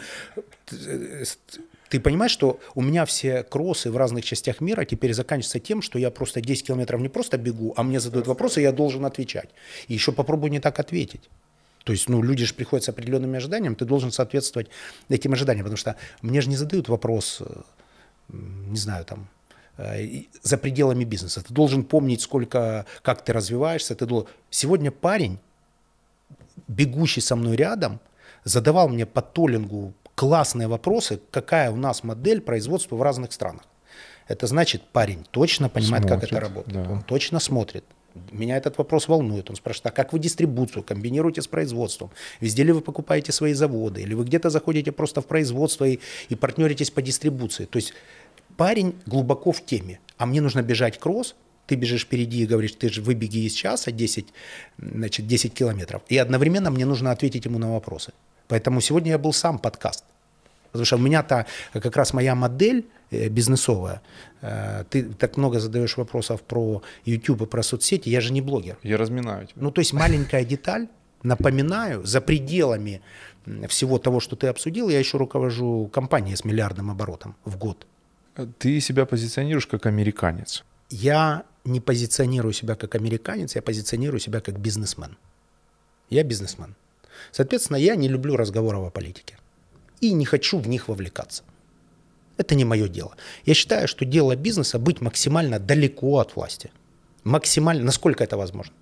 Ты понимаешь, что у меня все кроссы в разных частях мира теперь заканчиваются тем, что я просто 10 километров не просто бегу, а мне задают вопросы, и я должен отвечать. И еще попробую не так ответить. То есть, ну, люди же приходят с определенными ожиданиями, ты должен соответствовать этим ожиданиям, потому что мне же не задают вопрос, не знаю, там, за пределами бизнеса. Ты должен помнить, как ты развиваешься. Сегодня парень, бегущий со мной рядом, задавал мне по толлингу классные вопросы, какая у нас модель производства в разных странах. Это значит, парень точно понимает, как это работает. Да. Он точно смотрит. Меня этот вопрос волнует. Он спрашивает, а как вы дистрибуцию комбинируете с производством? Везде ли вы покупаете свои заводы? Или вы где-то заходите просто в производство и партнеритесь по дистрибуции? То есть парень глубоко в теме. А мне нужно бежать кросс. Ты бежишь впереди и говоришь, ты же выбеги из часа 10 километров. И одновременно мне нужно ответить ему на вопросы. Поэтому сегодня я был сам подкаст. Потому что у меня-то как раз моя модель бизнесовая. Ты так много задаешь вопросов про YouTube и про соцсети. Я же не блогер. Я разминаю тебя. Ну, то есть маленькая деталь. Напоминаю, за пределами всего того, что ты обсудил, я еще руковожу компанией с миллиардным оборотом в год. Ты себя позиционируешь как американец. Я не позиционирую себя как американец, я позиционирую себя как бизнесмен. Я бизнесмен. Соответственно, я не люблю разговоров о политике. И не хочу в них вовлекаться. Это не мое дело. Я считаю, что дело бизнеса быть максимально далеко от власти. Максимально, насколько это возможно.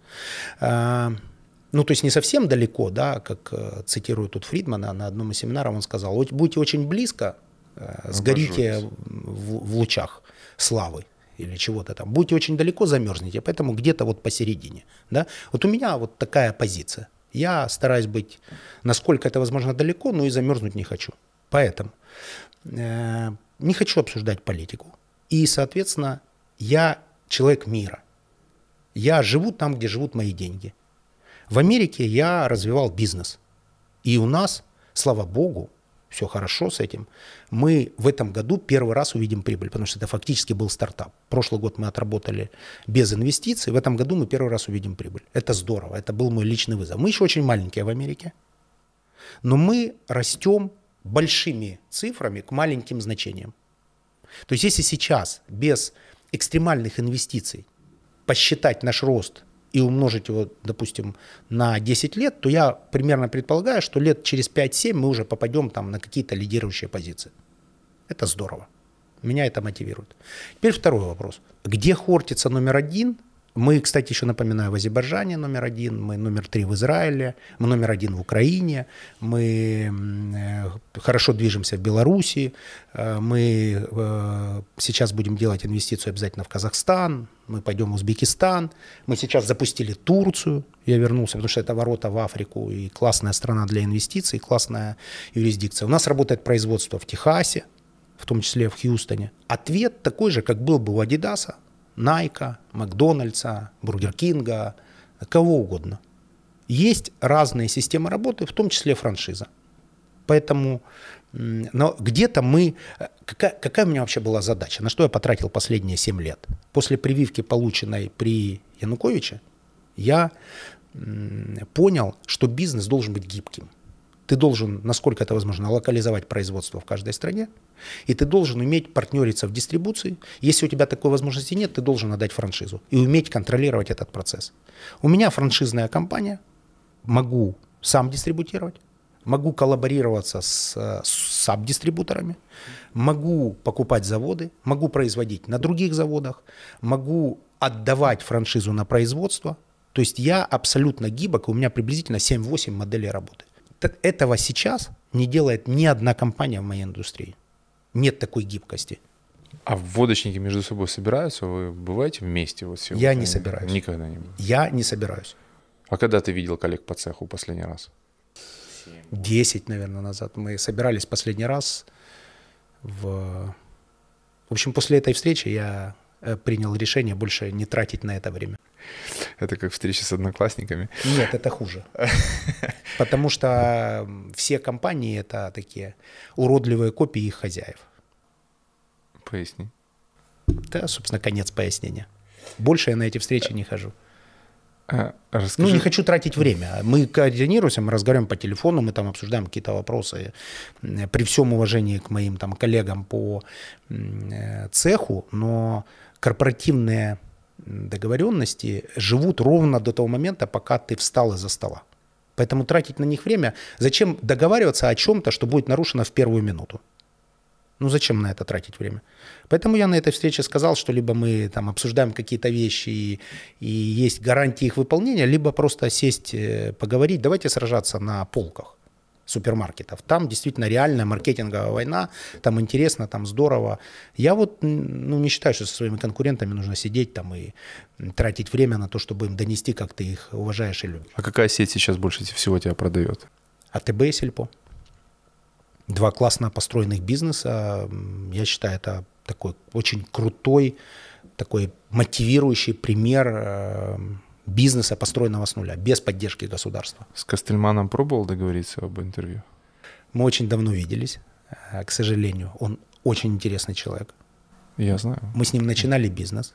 Ну, то есть не совсем далеко, да, как цитирует тут Фридмана на одном из семинаров, он сказал: будьте очень близко, сгорите в лучах славы или чего-то там. Будьте очень далеко, замерзнете, поэтому где-то вот посередине. Да? Вот у меня вот такая позиция. Я стараюсь быть, насколько это возможно, далеко, но и замерзнуть не хочу. Поэтому не хочу обсуждать политику. И, соответственно, я человек мира. Я живу там, где живут мои деньги. В Америке я развивал бизнес. И у нас, слава богу, все хорошо с этим. Мы в этом году первый раз увидим прибыль, потому что это фактически был стартап. Прошлый год мы отработали без инвестиций, в этом году мы первый раз увидим прибыль. Это здорово, это был мой личный вызов. Мы еще очень маленькие в Америке, но мы растем большими цифрами к маленьким значениям. То есть если сейчас без экстремальных инвестиций посчитать наш рост и умножить его, допустим, на 10 лет, то я примерно предполагаю, что лет через 5-7 мы уже попадем там на какие-то лидирующие позиции. Это здорово. Меня это мотивирует. Теперь второй вопрос. Где Хортица номер 1? Мы, кстати, еще напоминаю, в Азербайджане номер 1, мы номер 3 в Израиле, мы номер 1 в Украине, мы хорошо движемся в Беларуси, мы сейчас будем делать инвестицию обязательно в Казахстан, мы пойдем в Узбекистан, мы сейчас запустили Турцию, я вернулся, потому что это ворота в Африку и классная страна для инвестиций, классная юрисдикция. У нас работает производство в Техасе, в том числе в Хьюстоне. Ответ такой же, как был бы у Адидаса, Найка, Макдональдса, Бургер Кинга, кого угодно. Есть разные системы работы, в том числе франшиза. Поэтому, но где-то мы... Какая у меня вообще была задача? На что я потратил последние 7 лет? После прививки, полученной при Януковиче, я понял, что бизнес должен быть гибким. Ты должен, насколько это возможно, локализовать производство в каждой стране, и ты должен уметь партнериться в дистрибуции. Если у тебя такой возможности нет, ты должен отдать франшизу и уметь контролировать этот процесс. У меня франшизная компания, могу сам дистрибутировать, могу коллаборироваться с саб-дистрибуторами, могу покупать заводы, могу производить на других заводах, могу отдавать франшизу на производство. То есть я абсолютно гибок, у меня приблизительно 7-8 моделей работы. Этого сейчас не делает ни одна компания в моей индустрии. Нет такой гибкости. А водочники между собой собираются? Вы бываете вместе? Вот сегодня? Я не собираюсь. Никогда не был? Я не собираюсь. А когда ты видел коллег по цеху последний раз? 10, наверное, назад. Мы собирались последний раз в общем, после этой встречи я принял решение больше не тратить на это время. Это как встреча с одноклассниками? Нет, это хуже. Потому что все компании — это такие уродливые копии их хозяев. Поясни. Да, собственно, конец пояснения. Больше я на эти встречи не хожу. Расскажи. Ну, не хочу тратить время. Мы координируемся, мы разговариваем по телефону, мы там обсуждаем какие-то вопросы. При всем уважении к моим там коллегам по цеху, но корпоративные договоренности живут ровно до того момента, пока ты встал из-за стола. Поэтому тратить на них время... Зачем договариваться о чем-то, что будет нарушено в первую минуту? Ну, зачем на это тратить время? Поэтому я на этой встрече сказал, что либо мы там обсуждаем какие-то вещи и есть гарантии их выполнения, либо просто сесть, поговорить. Давайте сражаться на полках супермаркетов. Там действительно реальная маркетинговая война, там интересно, там здорово. Я вот не считаю, что со своими конкурентами нужно сидеть там и тратить время на то, чтобы им донести, как ты их уважаешь и любишь. А какая сеть сейчас больше всего тебя продает? АТБ и Сельпо. 2 классно построенных бизнеса. Я считаю, это такой очень крутой, такой мотивирующий пример бизнеса, построенного с нуля, без поддержки государства. С Костельманом пробовал договориться об интервью? Мы очень давно виделись, к сожалению. Он очень интересный человек. Я знаю. Мы с ним начинали бизнес.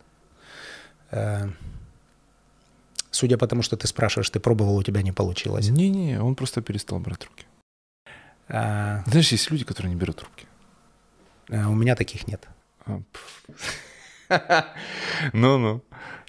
Судя по тому, что ты спрашиваешь, ты пробовал, у тебя не получилось. Не-не, он просто перестал брать трубки. Знаешь, есть люди, которые не берут трубки. У меня таких нет. Ну-ну.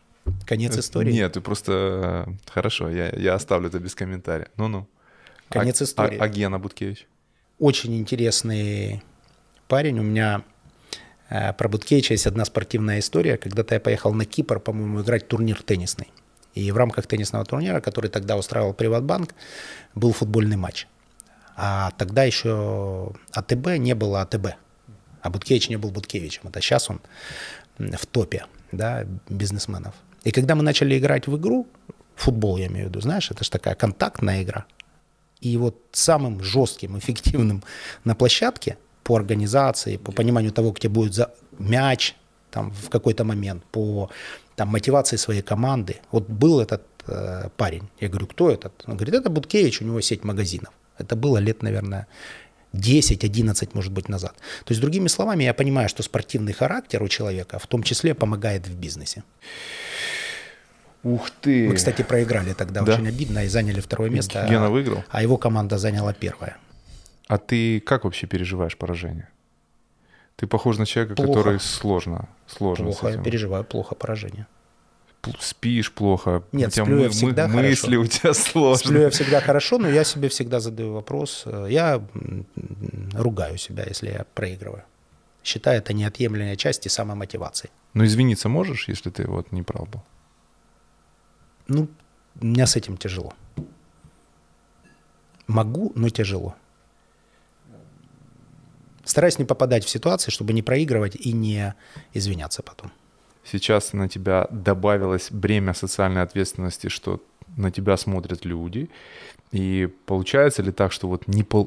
Конец истории? Нет, ты просто... Хорошо, я оставлю это без комментария. Ну-ну. Конец истории. А Гена Буткевич? Очень интересный парень. У меня про Буткевича есть одна спортивная история. Когда-то я поехал на Кипр, по-моему, играть в турнир теннисный. И в рамках теннисного турнира, который тогда устраивал Приватбанк, был футбольный матч. А тогда еще АТБ не было АТБ. А Буткевич не был Буткевичем. Это сейчас он в топе, да, бизнесменов. И когда мы начали играть в игру, футбол я имею в виду, знаешь, это же такая контактная игра. И вот самым жестким, эффективным на площадке по организации, по пониманию того, где будет за мяч там, в какой-то момент, по там, мотивации своей команды. Вот был этот парень. Я говорю, кто этот? Он говорит, это Буткевич, у него сеть магазинов. Это было лет, наверное, 10-11, может быть, назад. То есть, другими словами, я понимаю, что спортивный характер у человека в том числе помогает в бизнесе. Ух ты! Мы, кстати, проиграли тогда, да? Очень обидно, и заняли второе место. Гена выиграл? А его команда заняла первое. А ты как вообще переживаешь поражение? Ты похож на человека, плохо. Который сложно Плохо, я переживаю плохо поражение. Спишь плохо? Нет, сплю я всегда хорошо. Мысли у тебя сложные. Сплю я всегда хорошо, но я себе всегда задаю вопрос. Я ругаю себя, если я проигрываю. Считаю это неотъемлемой частью самомотивации. Но извиниться можешь, если ты вот не прав был? Ну, у меня с этим тяжело. Могу, но тяжело. Стараюсь не попадать в ситуации, чтобы не проигрывать и не извиняться потом. Сейчас на тебя добавилось бремя социальной ответственности, что на тебя смотрят люди. И получается ли так, что вот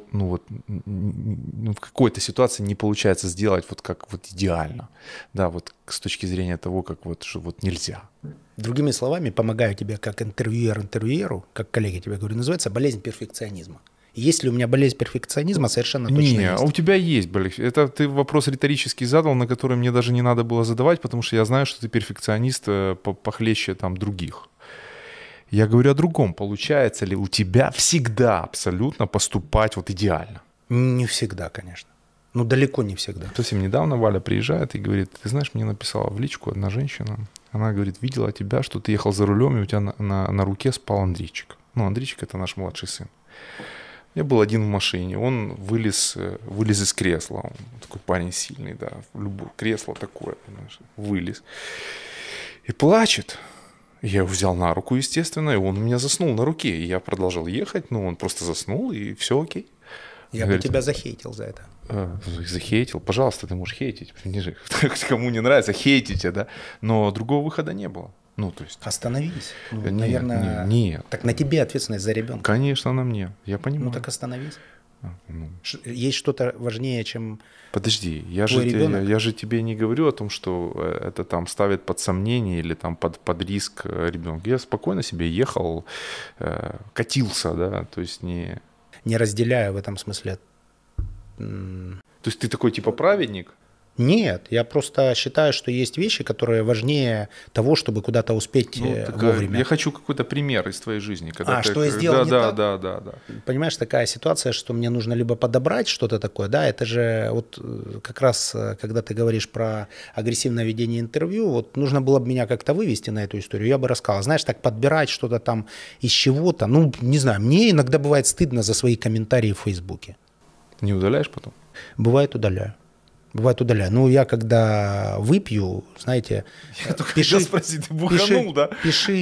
в какой-то ситуации не получается сделать вот как вот идеально, да, вот с точки зрения того, как вот, что вот нельзя. Другими словами, помогаю тебе как интервьюер интервьюеру, как коллеги тебе говорю, называется болезнь перфекционизма. Есть ли у меня болезнь перфекционизма, совершенно точно есть. Не, у тебя есть болезнь. Это ты вопрос риторический задал, на который мне даже не надо было задавать, потому что я знаю, что ты перфекционист похлеще там других. Я говорю о другом. Получается ли у тебя всегда абсолютно поступать вот идеально? Не всегда, конечно. Ну, далеко не всегда. Совсем недавно Валя приезжает и говорит, ты знаешь, мне написала в личку одна женщина. Она говорит, видела тебя, что ты ехал за рулем, и у тебя на руке спал Андрейчик. Ну, Андрейчик — это наш младший сын. Я был один в машине, он вылез из кресла. Он такой парень сильный, да, любое кресло такое, понимаешь, вылез. И плачет. Я его взял на руку, естественно, и он у меня заснул на руке. И я продолжал ехать, но он просто заснул, и все окей. Я бы тебя захейтил за это. Захейтил? Пожалуйста, ты можешь хейтить. Кому не нравится, хейтите, да. Но другого выхода не было. Ну, то есть... Остановись. Ну, нет, наверное... Нет. Так на тебе ответственность за ребенка. Конечно, на мне. Я понимаю. Ну, так остановись. Есть что-то важнее, чем Подожди, я же тебе не говорю о том, что это там ставит под сомнение или там под риск ребенка. Я спокойно себе ехал, катился, да, то есть не... Не разделяю в этом смысле. То есть ты такой типа праведник? Нет, я просто считаю, что есть вещи, которые важнее того, чтобы куда-то успеть вовремя. Я хочу какой-то пример из твоей жизни. Когда что я сделал не так? Да. Понимаешь, такая ситуация, что мне нужно либо подобрать что-то такое, да, это же вот как раз, когда ты говоришь про агрессивное ведение интервью, вот нужно было бы меня как-то вывести на эту историю, я бы рассказал, знаешь, так подбирать что-то там из чего-то, ну, не знаю, мне иногда бывает стыдно за свои комментарии в Фейсбуке. Не удаляешь потом? Бывает, удаляю. Ну, я когда выпью, знаете... Я только хотел спросить, ты буханул, да?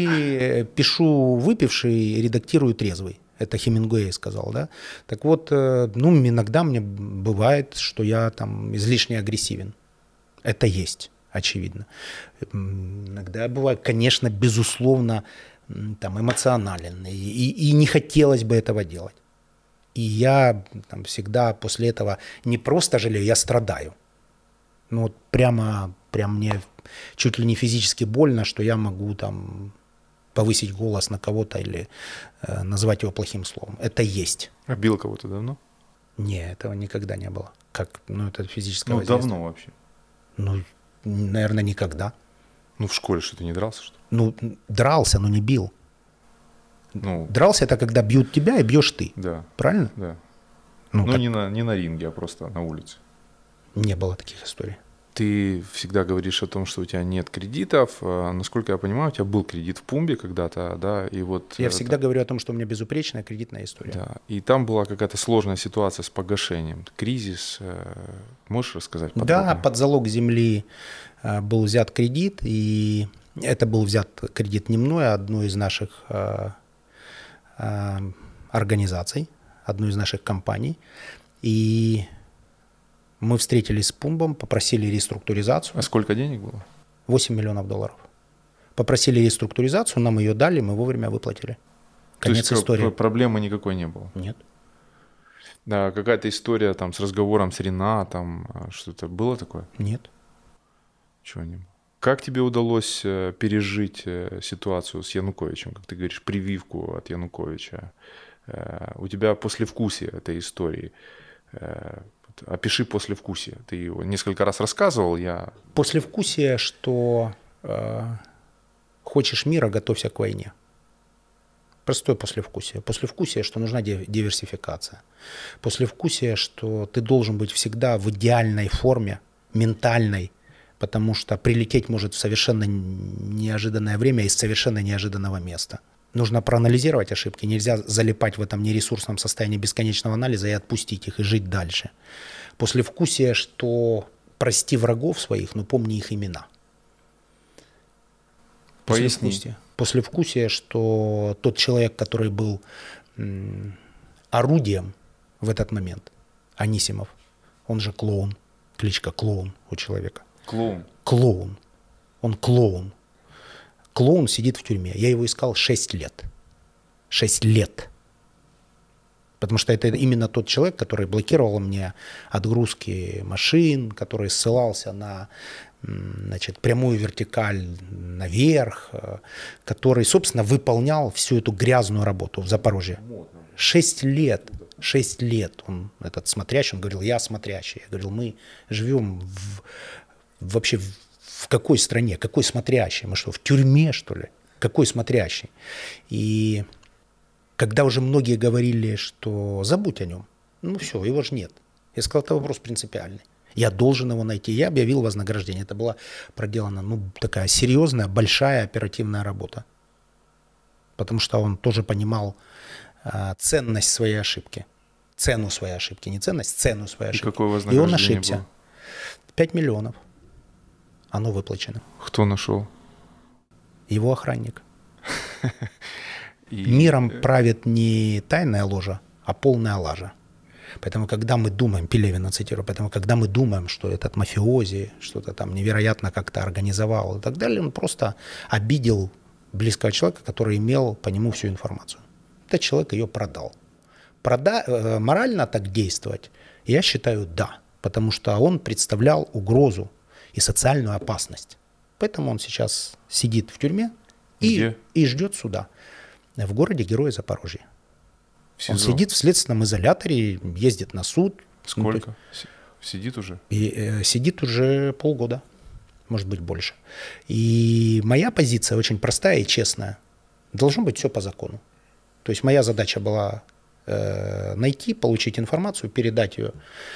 Пишу выпивший, редактирую трезвый. Это Хемингуэй сказал, да? Так вот, ну, иногда мне бывает, что я там излишне агрессивен. Это есть, очевидно. Иногда я бываю, конечно, безусловно, там, эмоционален. И не хотелось бы этого делать. И я там, всегда после этого не просто жалею, я страдаю. Ну вот прям мне чуть ли не физически больно, что я могу там повысить голос на кого-то или назвать его плохим словом. Это есть. А бил кого-то давно? Не, этого никогда не было. Как, ну это физическое воздействие. Давно вообще? Ну, наверное, никогда. Ну в школе что, ты не дрался, что ли? Ну, дрался, но не бил. Ну, дрался — это когда бьют тебя и бьешь ты. Да. Правильно? Да. Ну так... не на ринге, а просто на улице. Не было таких историй. Ты всегда говоришь о том, что у тебя нет кредитов. Насколько я понимаю, у тебя был кредит в Пумбе когда-то, да, и вот... Я всегда говорю о том, что у меня безупречная кредитная история. Да, и там была какая-то сложная ситуация с погашением, кризис. Можешь рассказать подробнее? Да, под залог земли был взят кредит, и это был взят кредит не мной, а одной из наших организаций, одной из наших компаний. И мы встретились с Пумбом, попросили реструктуризацию. А сколько денег было? 8 миллионов долларов. Попросили реструктуризацию, нам ее дали, мы вовремя выплатили. Конец То есть истории. Проблемы никакой не было? Нет. Да, какая-то история там с разговором с Ренатом, что-то было такое? Нет. Чего не было? Как тебе удалось пережить ситуацию с Януковичем, как ты говоришь, прививку от Януковича? У тебя послевкусие этой истории. Опиши послевкусие. Ты его несколько раз рассказывал, Послевкусие, что хочешь мира, готовься к войне. Простое послевкусие. Послевкусие, что нужна диверсификация. Послевкусие, что ты должен быть всегда в идеальной форме, ментальной, потому что прилететь может в совершенно неожиданное время из совершенно неожиданного места. Нужно проанализировать ошибки. Нельзя залипать в этом нересурсном состоянии бесконечного анализа и отпустить их, и жить дальше. Послевкусие, что прости врагов своих, но помни их имена. Поясни. Послевкусие, что тот человек, который был орудием в этот момент, Анисимов, он же клоун, кличка клоун у человека. Клоун? Клоун. Он клоун. Клоун сидит в тюрьме. Я его искал 6 лет. 6 лет. Потому что это именно тот человек, который блокировал мне отгрузки машин, который ссылался на прямую вертикаль наверх, который, собственно, выполнял всю эту грязную работу в Запорожье. 6 лет. 6 лет он, этот смотрящий, он говорил, я смотрящий. Я говорил, мы живем вообще в какой стране? Какой смотрящий? Мы что, в тюрьме, что ли? Какой смотрящий? И когда уже многие говорили, что забудь о нем, ну все, его же нет. Я сказал, это вопрос принципиальный. Я должен его найти. Я объявил вознаграждение. Это была проделана такая серьезная, большая оперативная работа. Потому что он тоже понимал ценность своей ошибки. Цену своей ошибки. Не ценность, цену своей ошибки. И какое вознаграждение он ошибся. было? 5 миллионов. Оно выплачено. Кто нашел? Его охранник. Миром правит не тайная ложа, а полная лажа. Поэтому, когда мы думаем, Пелевина цитирую, поэтому, когда мы думаем, что этот мафиози что-то там невероятно как-то организовал и так далее, он просто обидел близкого человека, который имел по нему всю информацию. Этот человек ее продал. Морально так действовать, я считаю, да. Потому что он представлял угрозу и социальную опасность. Поэтому он сейчас сидит в тюрьме и ждет суда. В городе Героя Запорожья. Он сидит в следственном изоляторе, ездит на суд. Сколько? Сидит уже? Сидит уже полгода, может быть, больше. И моя позиция очень простая и честная. Должно быть все по закону. То есть моя задача была найти, получить информацию, передать ее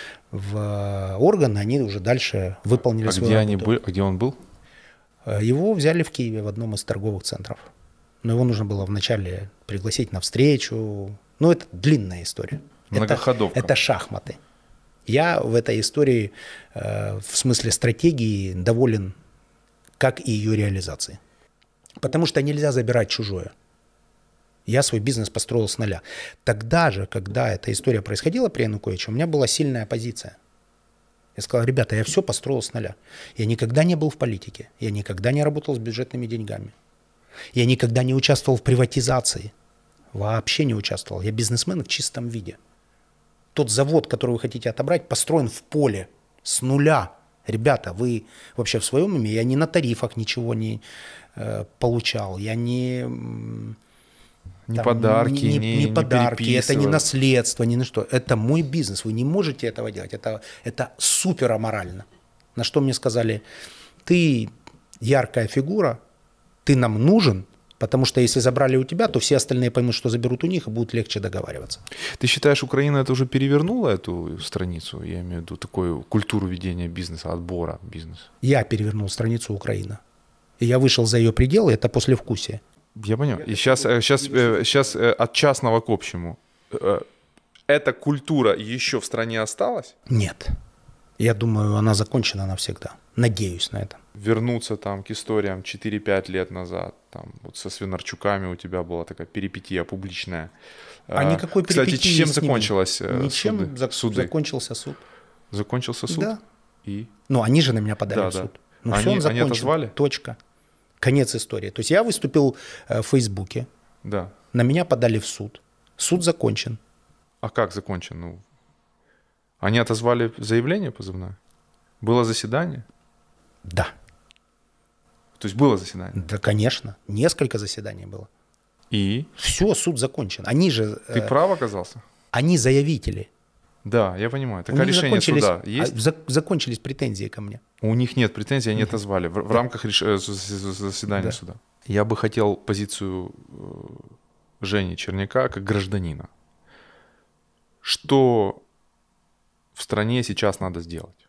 в органы, они уже дальше выполнили свою работу. Где он был? Его взяли в Киеве в одном из торговых центров. Но его нужно было вначале пригласить на встречу. Ну, это длинная история. Многоходовка. Это шахматы. Я в этой истории, в смысле стратегии, доволен, как и ее реализации. Потому что нельзя забирать чужое. Я свой бизнес построил с нуля. Тогда же, когда эта история происходила при Януковиче, у меня была сильная позиция. Я сказал, ребята, я все построил с нуля. Я никогда не был в политике. Я никогда не работал с бюджетными деньгами. Я никогда не участвовал в приватизации. Вообще не участвовал. Я бизнесмен в чистом виде. Тот завод, который вы хотите отобрать, построен в поле с нуля. Ребята, вы вообще в своем уме? Я не на тарифах ничего не получал. Я не... подарки, не подарки, это не наследство, ни на что. Это мой бизнес, вы не можете этого делать. Это супер аморально. На что мне сказали, ты яркая фигура, ты нам нужен, Потому что если забрали у тебя, то все остальные поймут, что заберут у них, и будет легче договариваться. Ты считаешь, Украина это уже перевернула, эту страницу? Я имею в виду такую культуру ведения бизнеса, отбора бизнеса. Я перевернул страницу Украины. И я вышел за ее пределы, это послевкусие. Я понял. И сейчас от частного к общему. Эта культура еще в стране осталась? Нет. Я думаю, она закончена навсегда. Надеюсь на это. Вернуться там к историям 4-5 лет назад, там вот со Свинарчуками у тебя была такая перипетия публичная. А никакой перипетии. Кстати, чем закончилась Ничем суды? Закончился суд. Закончился суд? Да. И? Ну, они же на меня подали в суд. Ну, все, он закончен. Они отозвали? Точка. Конец истории. То есть я выступил в Фейсбуке. Да. На меня подали в суд. Суд закончен. А как закончен? Ну, они отозвали заявление позывное? Было заседание? Да. То есть было заседание? Да, конечно. Несколько заседаний было. И? Все, суд закончен. Они же... Ты прав оказался? Они заявители. Да, я понимаю. Так решение суда есть? Закончились претензии ко мне. У них нет претензий, они отозвали в рамках заседания суда. Я бы хотел позицию Жени Черняка как гражданина. Что в стране сейчас надо сделать?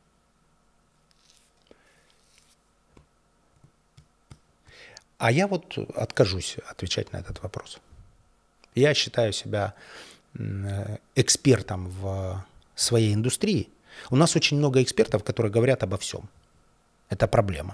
А я вот откажусь отвечать на этот вопрос. Я считаю себя экспертом в своей индустрии. У нас очень много экспертов, которые говорят обо всем. Это проблема.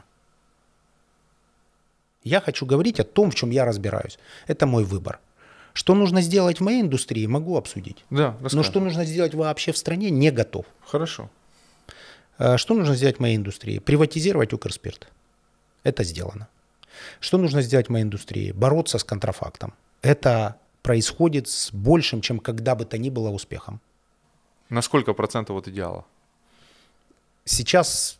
Я хочу говорить о том, в чем я разбираюсь. Это мой выбор. Что нужно сделать в моей индустрии, могу обсудить. Да, но что нужно сделать вообще в стране, не готов. Хорошо. Что нужно сделать в моей индустрии? Приватизировать Укрспирт. Это сделано. Что нужно сделать в моей индустрии? Бороться с контрафактом. Это происходит с большим, чем когда бы то ни было успехом. На сколько процентов от идеала? Сейчас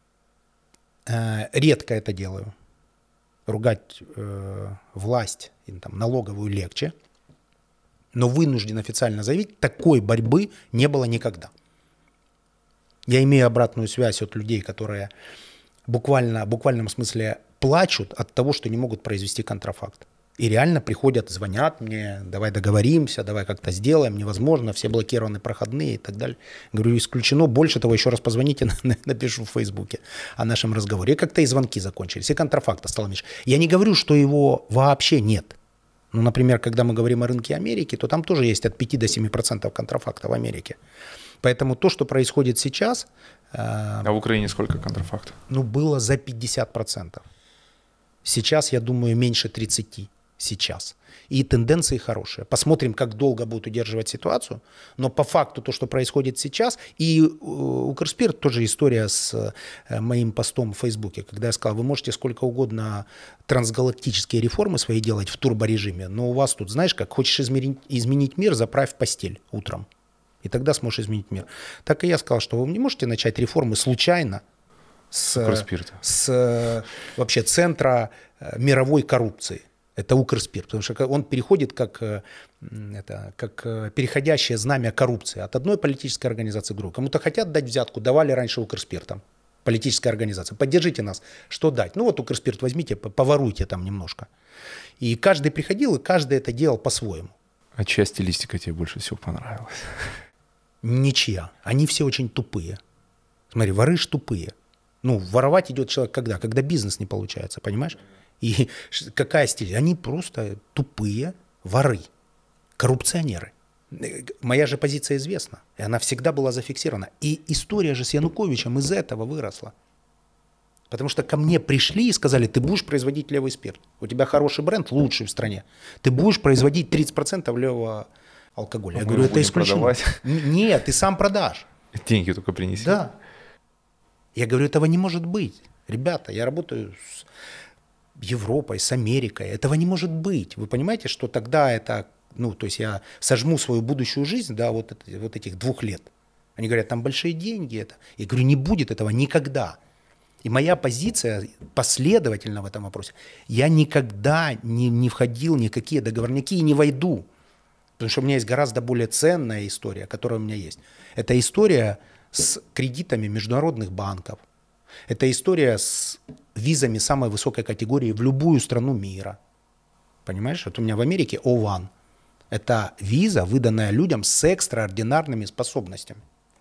редко это делаю. Ругать власть, там, налоговую легче. Но вынужден официально заявить, такой борьбы не было никогда. Я имею обратную связь от людей, которые в буквальном смысле плачут от того, что не могут произвести контрафакт. И реально приходят, звонят мне, давай договоримся, давай как-то сделаем, невозможно, все блокированы проходные и так далее. Говорю, исключено. Больше того, еще раз позвоните, напишу в Фейсбуке о нашем разговоре. И как-то и звонки закончились, и контрафакта стало меньше. Я не говорю, что его вообще нет. Ну, например, когда мы говорим о рынке Америки, то там тоже есть от 5 до 7% контрафакта в Америке. Поэтому то, что происходит сейчас... А в Украине сколько контрафакта? Ну, было за 50%. Сейчас, я думаю, меньше 30%. Сейчас. И тенденции хорошие. Посмотрим, как долго будут удерживать ситуацию. Но по факту то, что происходит сейчас, и Укрспирт, тоже история с моим постом в Фейсбуке, когда я сказал, вы можете сколько угодно трансгалактические реформы свои делать в турборежиме, но у вас тут, знаешь как, хочешь изменить мир, заправь постель утром. И тогда сможешь изменить мир. Так и я сказал, что вы не можете начать реформы случайно с вообще центра мировой коррупции. Это Укрспирт, потому что он переходит как переходящее знамя коррупции от одной политической организации к другой. Кому-то хотят дать взятку, давали раньше Укрспиртам, политическая организация. Поддержите нас, что дать? Ну вот Укрспирт возьмите, поворуйте там немножко. И каждый приходил, и каждый это делал по-своему. А чья стилистика тебе больше всего понравилась? Ничья. Они все очень тупые. Смотри, воры ж тупые. Ну, воровать идет человек когда? Когда бизнес не получается, понимаешь? И какая стиль? Они просто тупые воры, коррупционеры. Моя же позиция известна, и она всегда была зафиксирована. И история же с Януковичем из этого выросла. Потому что ко мне пришли и сказали, ты будешь производить левый спирт. У тебя хороший бренд, лучший в стране. Ты будешь производить 30% левого алкоголя. Я говорю, это исключено. Продавать. Нет, ты сам продашь. Деньги только принеси. Да. Я говорю, этого не может быть. Ребята, я работаю с Европой, с Америкой. Этого не может быть. Вы понимаете, что тогда это, ну, то есть я сожму свою будущую жизнь, да, вот этих 2 лет. Они говорят, там большие деньги. Это. Я говорю, не будет этого никогда. И моя позиция последовательна в этом вопросе. Я никогда не входил ни в какие договорники и не войду. Потому что у меня есть гораздо более ценная история, которая у меня есть. Это история с кредитами международных банков. Это история с визами самой высокой категории в любую страну мира. Понимаешь? Вот у меня в Америке O1. Это виза, выданная людям с экстраординарными способностями.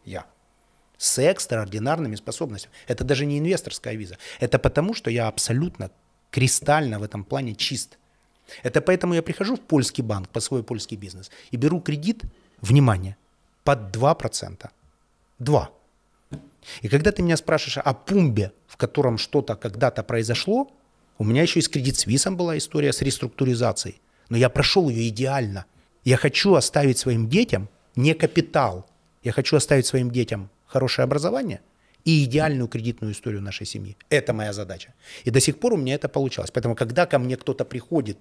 С экстраординарными способностями. Это даже не инвесторская виза. Это потому, что я абсолютно кристально в этом плане чист. Это поэтому я прихожу в польский банк по свой польский бизнес и беру кредит, внимание, под 2%. 2. И когда ты меня спрашиваешь о пумбе, в котором что-то когда-то произошло, у меня еще и с Credit Suisse была история с реструктуризацией. Но я прошел ее идеально. Я хочу оставить своим детям не капитал. Я хочу оставить своим детям хорошее образование и идеальную кредитную историю нашей семьи. Это моя задача. И до сих пор у меня это получалось. Поэтому, когда ко мне кто-то приходит,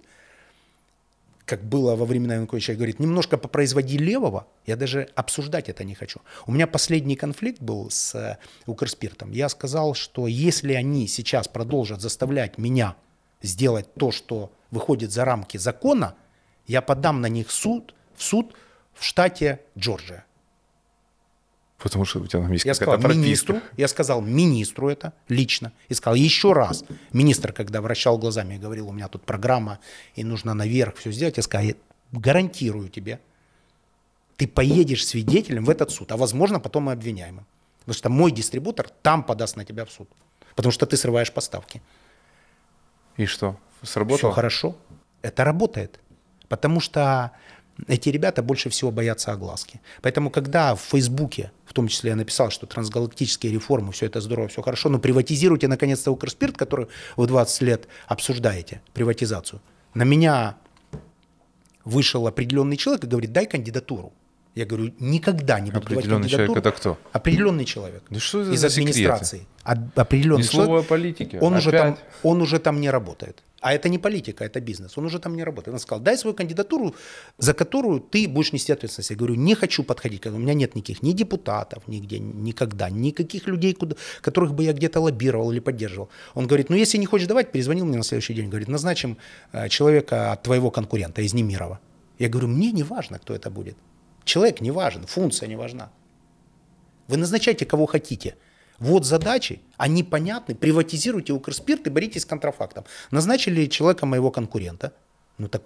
как было во времена Януковича, и говорит, немножко попроизводи левого, я даже обсуждать это не хочу. У меня последний конфликт был с Укрспиртом. Я сказал, что если они сейчас продолжат заставлять меня сделать то, что выходит за рамки закона, я подам на них в суд в штате Джорджия. Потому что у тебя там есть какая-то прописка. Я сказал министру это лично. И сказал еще раз. Министр, когда вращал глазами и говорил, у меня тут программа, и нужно наверх все сделать, я сказал, я гарантирую тебе, ты поедешь свидетелем в этот суд, а возможно потом и обвиняемым. Потому что мой дистрибутор там подаст на тебя в суд. Потому что ты срываешь поставки. И что? Сработало? Все хорошо. Это работает. Потому что эти ребята больше всего боятся огласки. Поэтому, когда в Фейсбуке, в том числе я написал, что трансгалактические реформы, все это здорово, все хорошо, но приватизируйте наконец-то Укрспирт, который вы 20 лет обсуждаете, приватизацию. На меня вышел определенный человек и говорит, дай кандидатуру. Я говорю, никогда не буду давать кандидатуру. Определенный человек это кто? Определенный человек. Да что это из за администрации. секреты? Определенный Ни слова человек. о политике. Он уже там не работает. А это не политика, это бизнес. Он уже там не работает. Он сказал, дай свою кандидатуру, за которую ты будешь нести ответственность. Я говорю, не хочу подходить. У меня нет никаких ни депутатов нигде, никогда, никаких людей, которых бы я где-то лоббировал или поддерживал. Он говорит, ну если не хочешь давать, перезвонил мне на следующий день. Говорит, назначим человека от твоего конкурента из Немирова. Я говорю, мне не важно, кто это будет. Человек не важен, функция не важна. Вы назначайте, кого хотите. Вот задачи, они понятны. Приватизируйте Укрспирт и боритесь с контрафактом. Назначили человека моего конкурента. Ну так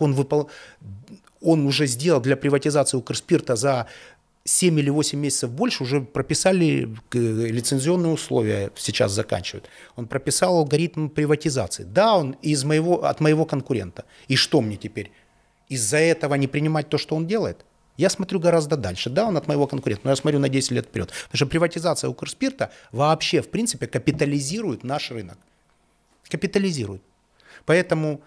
он уже сделал для приватизации Укрспирта за 7 или 8 месяцев больше, уже прописали лицензионные условия, сейчас заканчивают. Он прописал алгоритм приватизации. Да, он от моего конкурента. И что мне теперь? Из-за этого не принимать то, что он делает? Я смотрю гораздо дальше. Да, он от моего конкурента, но я смотрю на 10 лет вперед. Потому что приватизация Укрспирта вообще, в принципе, капитализирует наш рынок. Капитализирует. Поэтому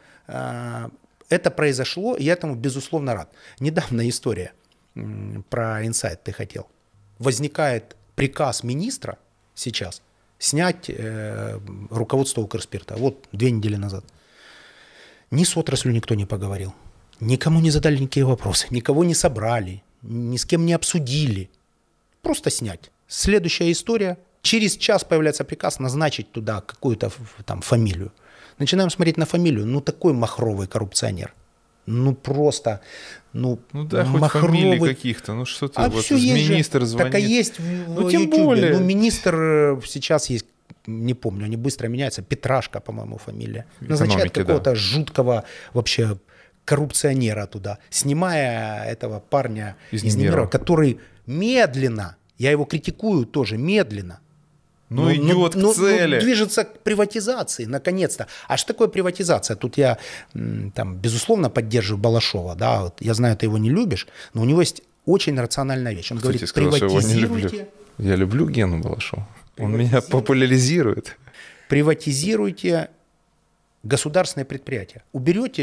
это произошло, и я этому, безусловно, рад. Недавно история про инсайт ты хотел. Возникает приказ министра сейчас снять руководство Укрспирта. Вот 2 недели назад. Ни с отраслью никто не поговорил. Никому не задали никакие вопросы, никого не собрали, ни с кем не обсудили. Просто снять. Следующая история. Через час появляется приказ назначить туда какую-то там фамилию. Начинаем смотреть на фамилию. Ну, такой махровый коррупционер. Ну, просто, да, хоть махровый. фамилии каких-то. Ну, что ты, вот министр звонит. Так и есть в тем YouTube. более. Ну, министр сейчас есть, не помню, они быстро меняются. Петрашка, по-моему, фамилия. Назначает какого-то жуткого вообще коррупционера туда, снимая этого парня из Немирова, который медленно, я его критикую тоже, медленно, идет к цели. Движется к приватизации, наконец-то. А что такое приватизация? Тут я, безусловно, поддерживаю Балашова. Да? Вот я знаю, ты его не любишь, но у него есть очень рациональная вещь. Он говорит, приватизируйте. Я люблю Гену Балашова. Он меня популяризирует. Приватизируйте государственные предприятия. Уберете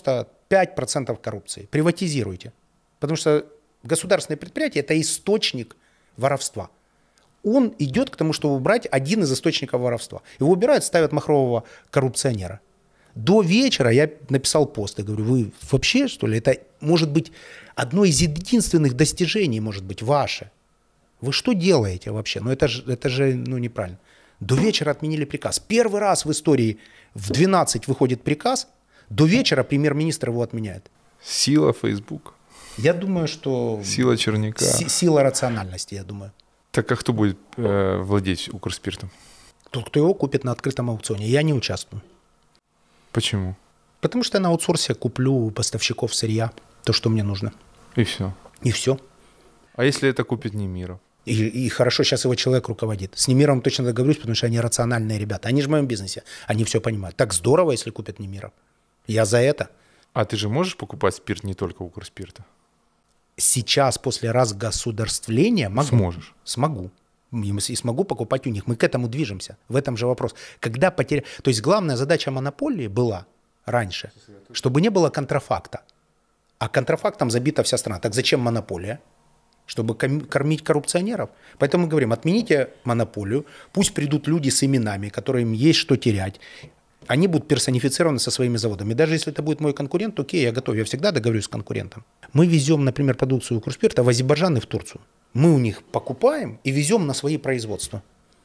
95% коррупции. Приватизируйте. Потому что государственные предприятия – это источник воровства. Он идет к тому, чтобы убрать один из источников воровства. Его убирают, ставят махрового коррупционера. До вечера я написал пост и говорю, вы вообще, что ли, это может быть одно из единственных достижений, может быть, ваше. Вы что делаете вообще? Это же неправильно. До вечера отменили приказ. Первый раз в истории в 12 выходит приказ, до вечера премьер-министр его отменяет. Сила Facebook. Я думаю, что... Сила Черняка. Сила рациональности, я думаю. Так а кто будет владеть Укрспиртом? Тот, кто его купит на открытом аукционе. Я не участвую. Почему? Потому что я на аутсорсе куплю у поставщиков сырья то, что мне нужно. И все. И все. А если это купит Немиров? И хорошо, сейчас его человек руководит. С Немировым точно договорюсь, потому что они рациональные ребята. Они же в моем бизнесе. Они все понимают. Так здорово, если купят Немиров. Я за это. А ты же можешь покупать спирт не только у Укрспирта? Сейчас, после разгосударствления, могу. Сможешь. Смогу. И смогу покупать у них. Мы к этому движемся. В этом же вопрос. Когда потеря... То есть главная задача монополии была раньше, чтобы не было контрафакта. А контрафактом забита вся страна. Так зачем монополия? Чтобы кормить коррупционеров. Поэтому мы говорим, отмените монополию, пусть придут люди с именами, которым есть что терять. Они будут персонифицированы со своими заводами. Даже если это будет мой конкурент, окей, я готов, я всегда договорюсь с конкурентом. Мы везем, например, продукцию Укрспирта в Азербайджан и в Турцию. Мы у них покупаем и везем на свои производства.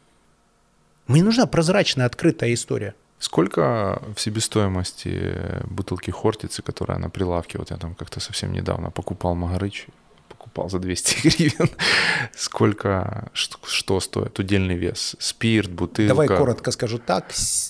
Мне нужна прозрачная, открытая история. Сколько в себестоимости бутылки Хортицы, которая на прилавке, вот я там как-то совсем недавно покупал Магарыч, покупал за 200 гривен, сколько, что стоит удельный вес? Спирт, бутылка? Давай коротко скажу так,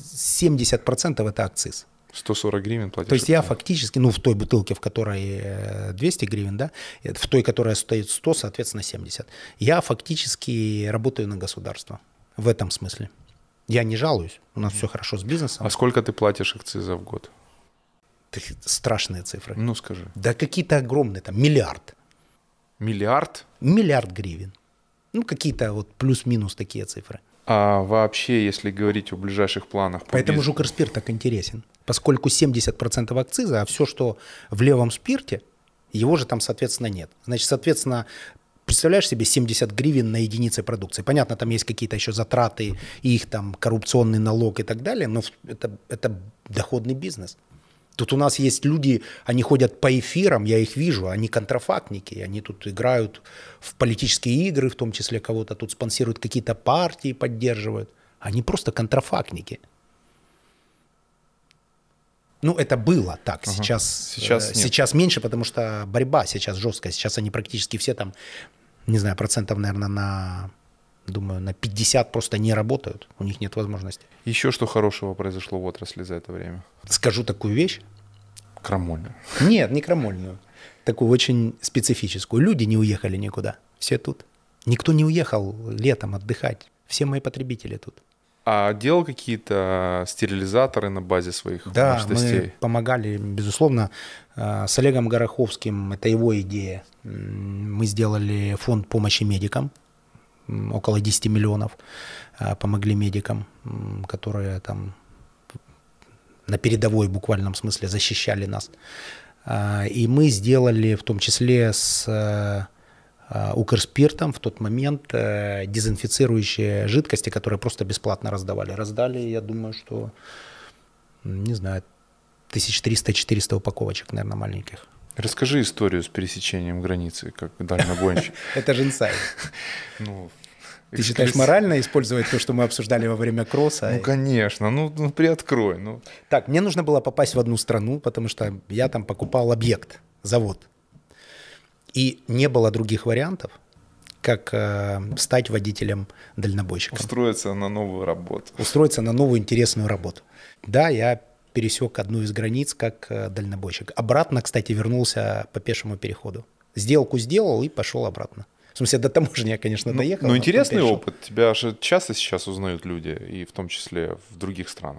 70% это акциз. 140 гривен платишь? То есть я фактически, в той бутылке, в которой 200 гривен, да, в той, которая стоит 100, соответственно, 70. Я фактически работаю на государство в этом смысле. Я не жалуюсь, у нас все хорошо с бизнесом. А сколько ты платишь акциза в год? Страшные цифры. Ну, скажи. Да какие-то огромные, там, миллиард. Миллиард? Миллиард гривен. Какие-то вот плюс-минус такие цифры. А вообще, если говорить о ближайших планах... Поэтому же Укрспирт так интересен. Поскольку 70% акциза, а все, что в левом спирте, его же там, соответственно, нет. Значит, соответственно, представляешь себе 70 гривен на единице продукции. Понятно, там есть какие-то еще затраты, их там коррупционный налог и так далее, но это доходный бизнес. Тут у нас есть люди, они ходят по эфирам, я их вижу, они контрафактники, они тут играют в политические игры, в том числе кого-то тут спонсируют, какие-то партии поддерживают. Они просто контрафактники. Это было так. Ага. Сейчас меньше, потому что борьба сейчас жесткая. Сейчас они практически все там, не знаю, процентов, наверное, на 50 просто не работают. У них нет возможности. Еще что хорошего произошло в отрасли за это время? Скажу такую вещь. Крамольную. Нет, не крамольную. Такую очень специфическую. Люди не уехали никуда. Все тут. Никто не уехал летом отдыхать. Все мои потребители тут. А делал какие-то стерилизаторы на базе своих Да, мощностей? мы помогали, безусловно, с Олегом Гороховским. Это его идея. Мы сделали фонд помощи медикам. Около 10 миллионов помогли медикам, которые там на передовой буквальном смысле защищали нас. И мы сделали в том числе с Укрспиртом в тот момент дезинфицирующие жидкости, которые просто бесплатно раздавали. Раздали, я думаю, что, не знаю, 1300-400 упаковочек, наверное, маленьких. Расскажи историю с пересечением границы, как дальнобойщик. Это же инсайд. Ты считаешь морально использовать то, что мы обсуждали во время кросса? Конечно, приоткрой. Так, мне нужно было попасть в одну страну, потому что я там покупал объект, завод. И не было других вариантов, как стать водителем-дальнобойщиком. Устроиться на новую работу. Устроиться на новую интересную работу. Да, я пересек одну из границ как дальнобойщик. Обратно, кстати, вернулся по пешему переходу. Сделку сделал и пошел обратно. В смысле, до таможни я, конечно, доехал. Но интересный опыт. Тебя же часто сейчас узнают люди, и в том числе в других странах.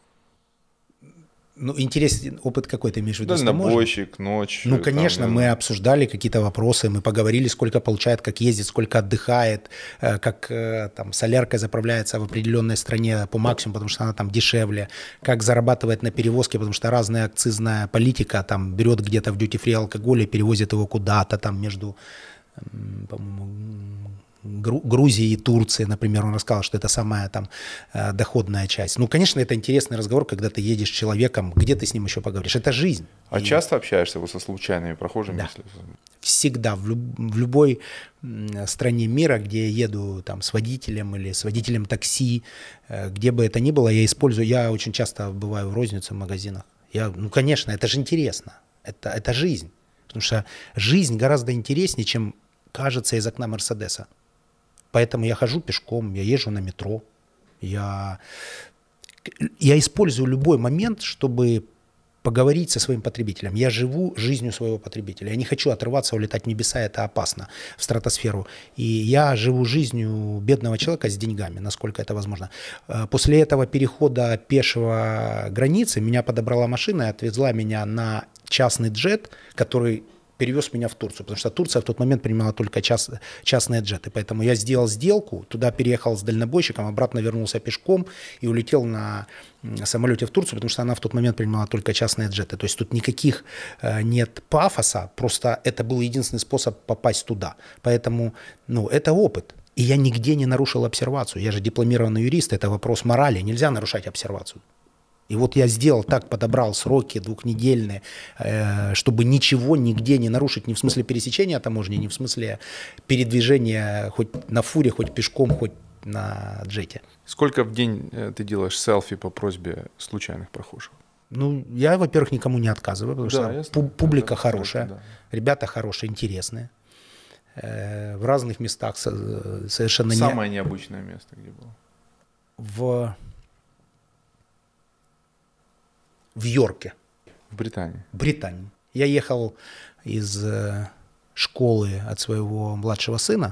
Интересный опыт какой ты имеешь в виду? Дальнобойщик, ночь. Конечно, мы обсуждали какие-то вопросы, мы поговорили, сколько получает, как ездит, сколько отдыхает, как там соляркой заправляется в определенной стране по максимуму, потому что она там дешевле, как зарабатывает на перевозке, потому что разная акцизная политика, там берет где-то в дьюти-фри алкоголь и перевозит его куда-то там между, по-моему, Грузии и Турции, например, он рассказал, что это самая там доходная часть. Конечно, это интересный разговор, когда ты едешь с человеком, где ты с ним еще поговоришь. Это жизнь. А часто общаешься со случайными прохожими? Да. Всегда. В любой стране мира, где я еду там, с водителем или с водителем такси, где бы это ни было, я очень часто бываю в рознице, в магазинах. Конечно, это же интересно. Это жизнь. Потому что жизнь гораздо интереснее, чем кажется из окна Мерседеса. Поэтому я хожу пешком, я езжу на метро. Я использую любой момент, чтобы поговорить со своим потребителем. Я живу жизнью своего потребителя. Я не хочу отрываться, улетать в небеса, это опасно, в стратосферу. И я живу жизнью бедного человека с деньгами, насколько это возможно. После этого перехода пешего границы меня подобрала машина и отвезла меня на частный джет, который перевез меня в Турцию, потому что Турция в тот момент принимала только частные джеты. Поэтому я сделал сделку, туда переехал с дальнобойщиком, обратно вернулся пешком и улетел на самолете в Турцию, потому что она в тот момент принимала только частные джеты. То есть тут никаких нет пафоса, просто это был единственный способ попасть туда. Поэтому, это опыт. И я нигде не нарушил обсервацию. Я же дипломированный юрист, это вопрос морали, нельзя нарушать обсервацию. И вот я сделал так, подобрал сроки двухнедельные, чтобы ничего нигде не нарушить, ни в смысле пересечения таможни, ни в смысле передвижения хоть на фуре, хоть пешком, хоть на джете. Сколько в день ты делаешь селфи по просьбе случайных прохожих? Я, во-первых, никому не отказываю, потому что публика хорошая, да. Ребята хорошие, интересные. В разных местах совершенно Самое необычное место, где было? В Йорке. В Британии. В Британии. Я ехал из школы от своего младшего сына,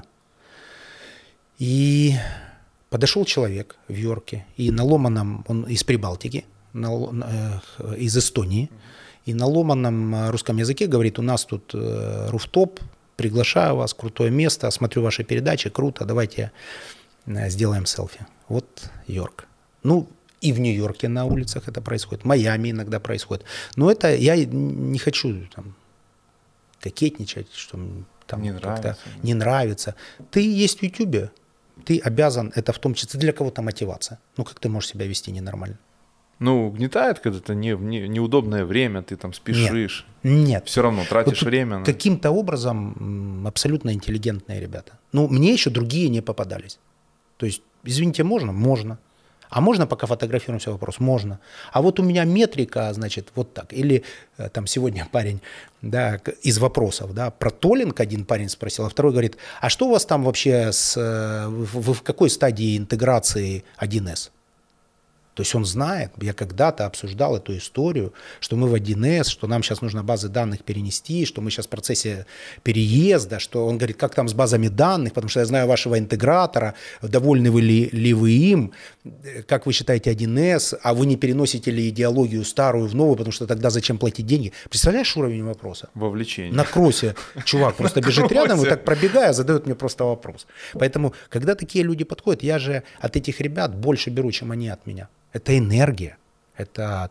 и подошел человек в Йорке, и на ломаном, он из Прибалтики, из Эстонии, и на ломаном русском языке говорит: у нас тут руфтоп, приглашаю вас, крутое место, смотрю ваши передачи, круто, давайте сделаем селфи. Вот Йорк. И в Нью-Йорке на улицах это происходит, в Майами иногда происходит. Но это я не хочу кокетничать, что там как-то не нравится. Ты есть в Ютубе, ты обязан, это в том числе для кого-то мотивация. Как ты можешь себя вести ненормально? Гнетает, когда это неудобное время, ты там спешишь. Нет. Все равно тратишь время. Каким-то образом абсолютно интеллигентные ребята. Мне еще другие не попадались. То есть, извините, можно? Можно. А можно, пока фотографируемся, вопрос? Можно. А вот у меня метрика, значит, вот так. Или там сегодня парень, из вопросов, про толлинг один парень спросил, а второй говорит: а что у вас там вообще, вы в какой стадии интеграции 1С? То есть он знает, я когда-то обсуждал эту историю, что мы в 1С, что нам сейчас нужно базы данных перенести, что мы сейчас в процессе переезда, что он говорит: как там с базами данных, потому что я знаю вашего интегратора, довольны вы ли вы им, как вы считаете 1С, а вы не переносите ли идеологию старую в новую, потому что тогда зачем платить деньги? Представляешь уровень вопроса? Вовлечение. На кроссе чувак просто бежит рядом и так пробегая задает мне просто вопрос. Поэтому, когда такие люди подходят, я же от этих ребят больше беру, чем они от меня. Это энергия, это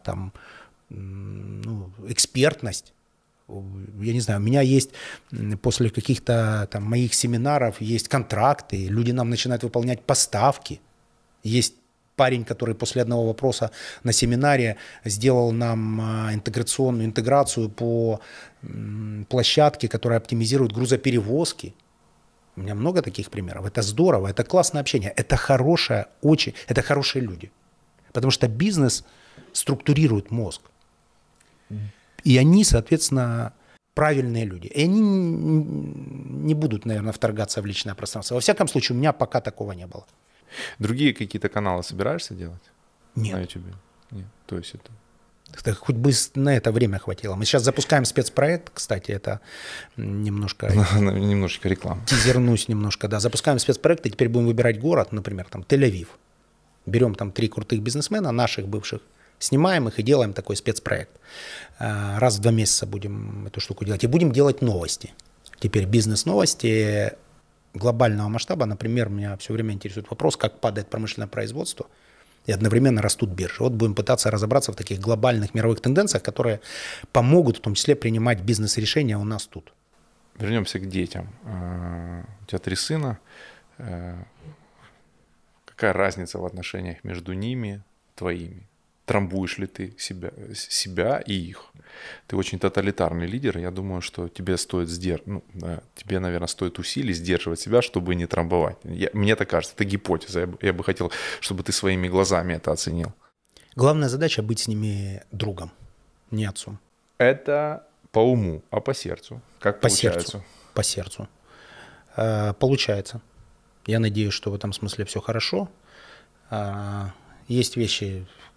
экспертность. Я не знаю, у меня есть после каких-то моих семинаров есть контракты, люди нам начинают выполнять поставки. Есть парень, который после одного вопроса на семинаре сделал нам интеграцию по площадке, которая оптимизирует грузоперевозки. У меня много таких примеров. Это здорово, это классное общение, это хорошие люди. Потому что бизнес структурирует мозг. И они, соответственно, правильные люди. И они не будут, наверное, вторгаться в личное пространство. Во всяком случае, у меня пока такого не было. Другие какие-то каналы собираешься делать? Нет. На YouTube? Нет. То есть это хоть бы на это время хватило. Мы сейчас запускаем спецпроект, кстати, это немножко... Немножечко реклама. Тизернусь немножко, да. Запускаем спецпроект, и теперь будем выбирать город, например, Тель-Авив. Берем 3 крутых бизнесмена, наших бывших, снимаем их и делаем такой спецпроект. Раз в 2 месяца будем эту штуку делать. И будем делать новости. Теперь бизнес-новости глобального масштаба. Например, меня все время интересует вопрос, как падает промышленное производство и одновременно растут биржи. Вот будем пытаться разобраться в таких глобальных мировых тенденциях, которые помогут в том числе принимать бизнес-решения у нас тут. Вернемся к детям. У тебя 3 сына. Какая разница в отношениях между ними, твоими? Трамбуешь ли ты себя и их? Ты очень тоталитарный лидер. Я думаю, что тебе стоит тебе, наверное, стоит усилий сдерживать себя, чтобы не трамбовать. Мне так кажется, это гипотеза. Я бы хотел, чтобы ты своими глазами это оценил. Главная задача — быть с ними другом, не отцом. Это по уму, а по сердцу? Как получается? По сердцу. Получается. Я надеюсь, что в этом смысле все хорошо. Есть вещи,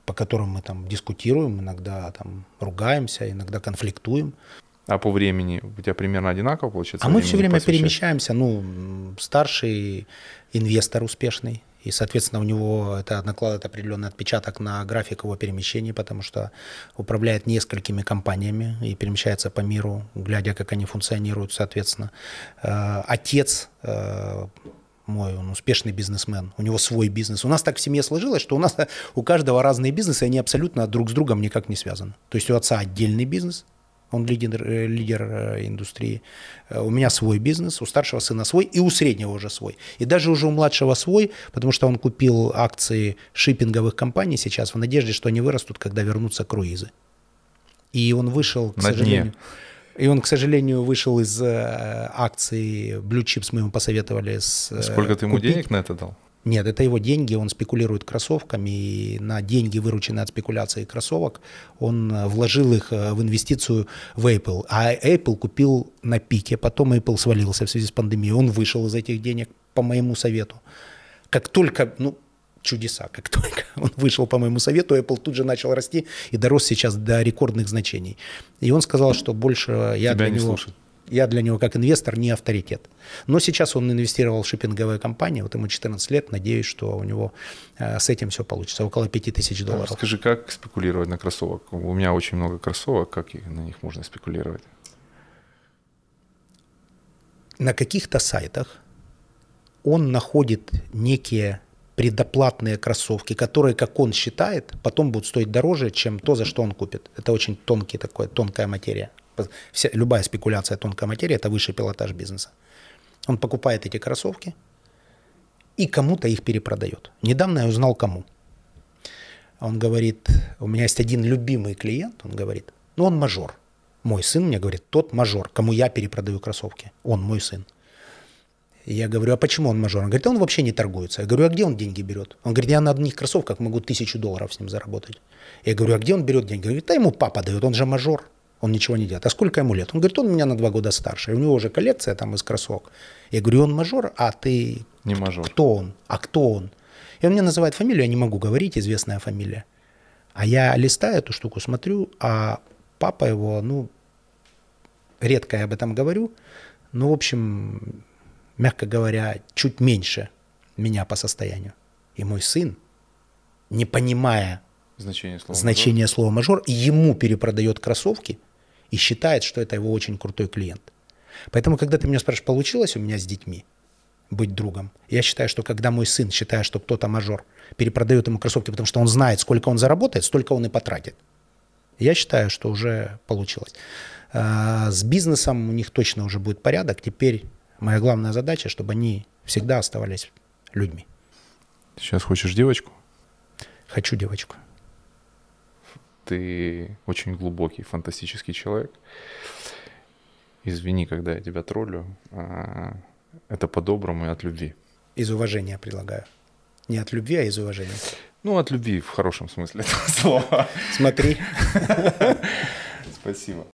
по которым мы там дискутируем, иногда там ругаемся, иногда конфликтуем. А по времени у тебя примерно одинаково получается? А мы все время перемещаемся. Старший инвестор успешный, и, соответственно, у него это накладывает определенный отпечаток на график его перемещений, потому что управляет несколькими компаниями и перемещается по миру, глядя, как они функционируют, соответственно. Отец мой, он успешный бизнесмен, у него свой бизнес. У нас так в семье сложилось, что у каждого разные бизнесы, и они абсолютно друг с другом никак не связаны. То есть у отца отдельный бизнес, он лидер индустрии. У меня свой бизнес, у старшего сына свой, и у среднего уже свой. И даже уже у младшего свой, потому что он купил акции шиппинговых компаний сейчас в надежде, что они вырастут, когда вернутся круизы. И он вышел, к сожалению... И он, к сожалению, вышел из акций Blue Chips, мы ему посоветовали Сколько ты ему купить. денег на это дал? Нет, это его деньги, он спекулирует кроссовками, и на деньги, вырученные от спекуляции кроссовок, он вложил их в инвестицию в Apple. А Apple купил на пике, потом Apple свалился в связи с пандемией, он вышел из этих денег по моему совету. Как только, чудеса, как только он вышел по моему совету, Apple тут же начал расти и дорос сейчас до рекордных значений. И он сказал, что больше я для него как инвестор не авторитет. Но сейчас он инвестировал в шиппинговые компании, вот ему 14 лет, надеюсь, что у него с этим все получится, около $5000. Скажи, как спекулировать на кроссовок? У меня очень много кроссовок, как на них можно спекулировать? На каких-то сайтах он находит некие предоплатные кроссовки, которые, как он считает, потом будут стоить дороже, чем то, за что он купит. Это очень тонкая материя. Любая спекуляция, тонкая материя – это высший пилотаж бизнеса. Он покупает эти кроссовки и кому-то их перепродает. Недавно я узнал, кому. Он говорит, у меня есть один любимый клиент, он говорит, он мажор. Мой сын мне говорит, тот мажор, кому я перепродаю кроссовки. Он мой сын. Я говорю, а почему он мажор? Он говорит, он вообще не торгуется. Я говорю, а где он деньги берет? Он говорит, я на одних кроссовках могу $1000 с ним заработать. Я говорю, а где он берет деньги? Он говорит, ему папа дает, он же мажор. Он ничего не делает. А сколько ему лет? Он говорит, он меня на 2 года старше. И у него уже коллекция там из кроссовок. Я говорю, он мажор, а ты... Не мажор. Кто он? А кто он? И он мне называет фамилию, я не могу говорить, известная фамилия. А я листаю эту штуку, смотрю, а папа его, редко я об этом говорю, в общем, мягко говоря, чуть меньше меня по состоянию. И мой сын, не понимая значение слова мажор, ему перепродает кроссовки и считает, что это его очень крутой клиент. Поэтому, когда ты меня спрашиваешь, получилось у меня с детьми быть другом, я считаю, что когда мой сын, считая, что кто-то мажор, перепродает ему кроссовки, потому что он знает, сколько он заработает, столько он и потратит. Я считаю, что уже получилось. С бизнесом у них точно уже будет порядок. Теперь моя главная задача, чтобы они всегда оставались людьми. Ты сейчас хочешь девочку? Хочу девочку. Ты очень глубокий, фантастический человек. Извини, когда я тебя троллю. Это по-доброму и от любви. Из уважения предлагаю. Не от любви, а из уважения. От любви в хорошем смысле этого слова. Смотри. Спасибо.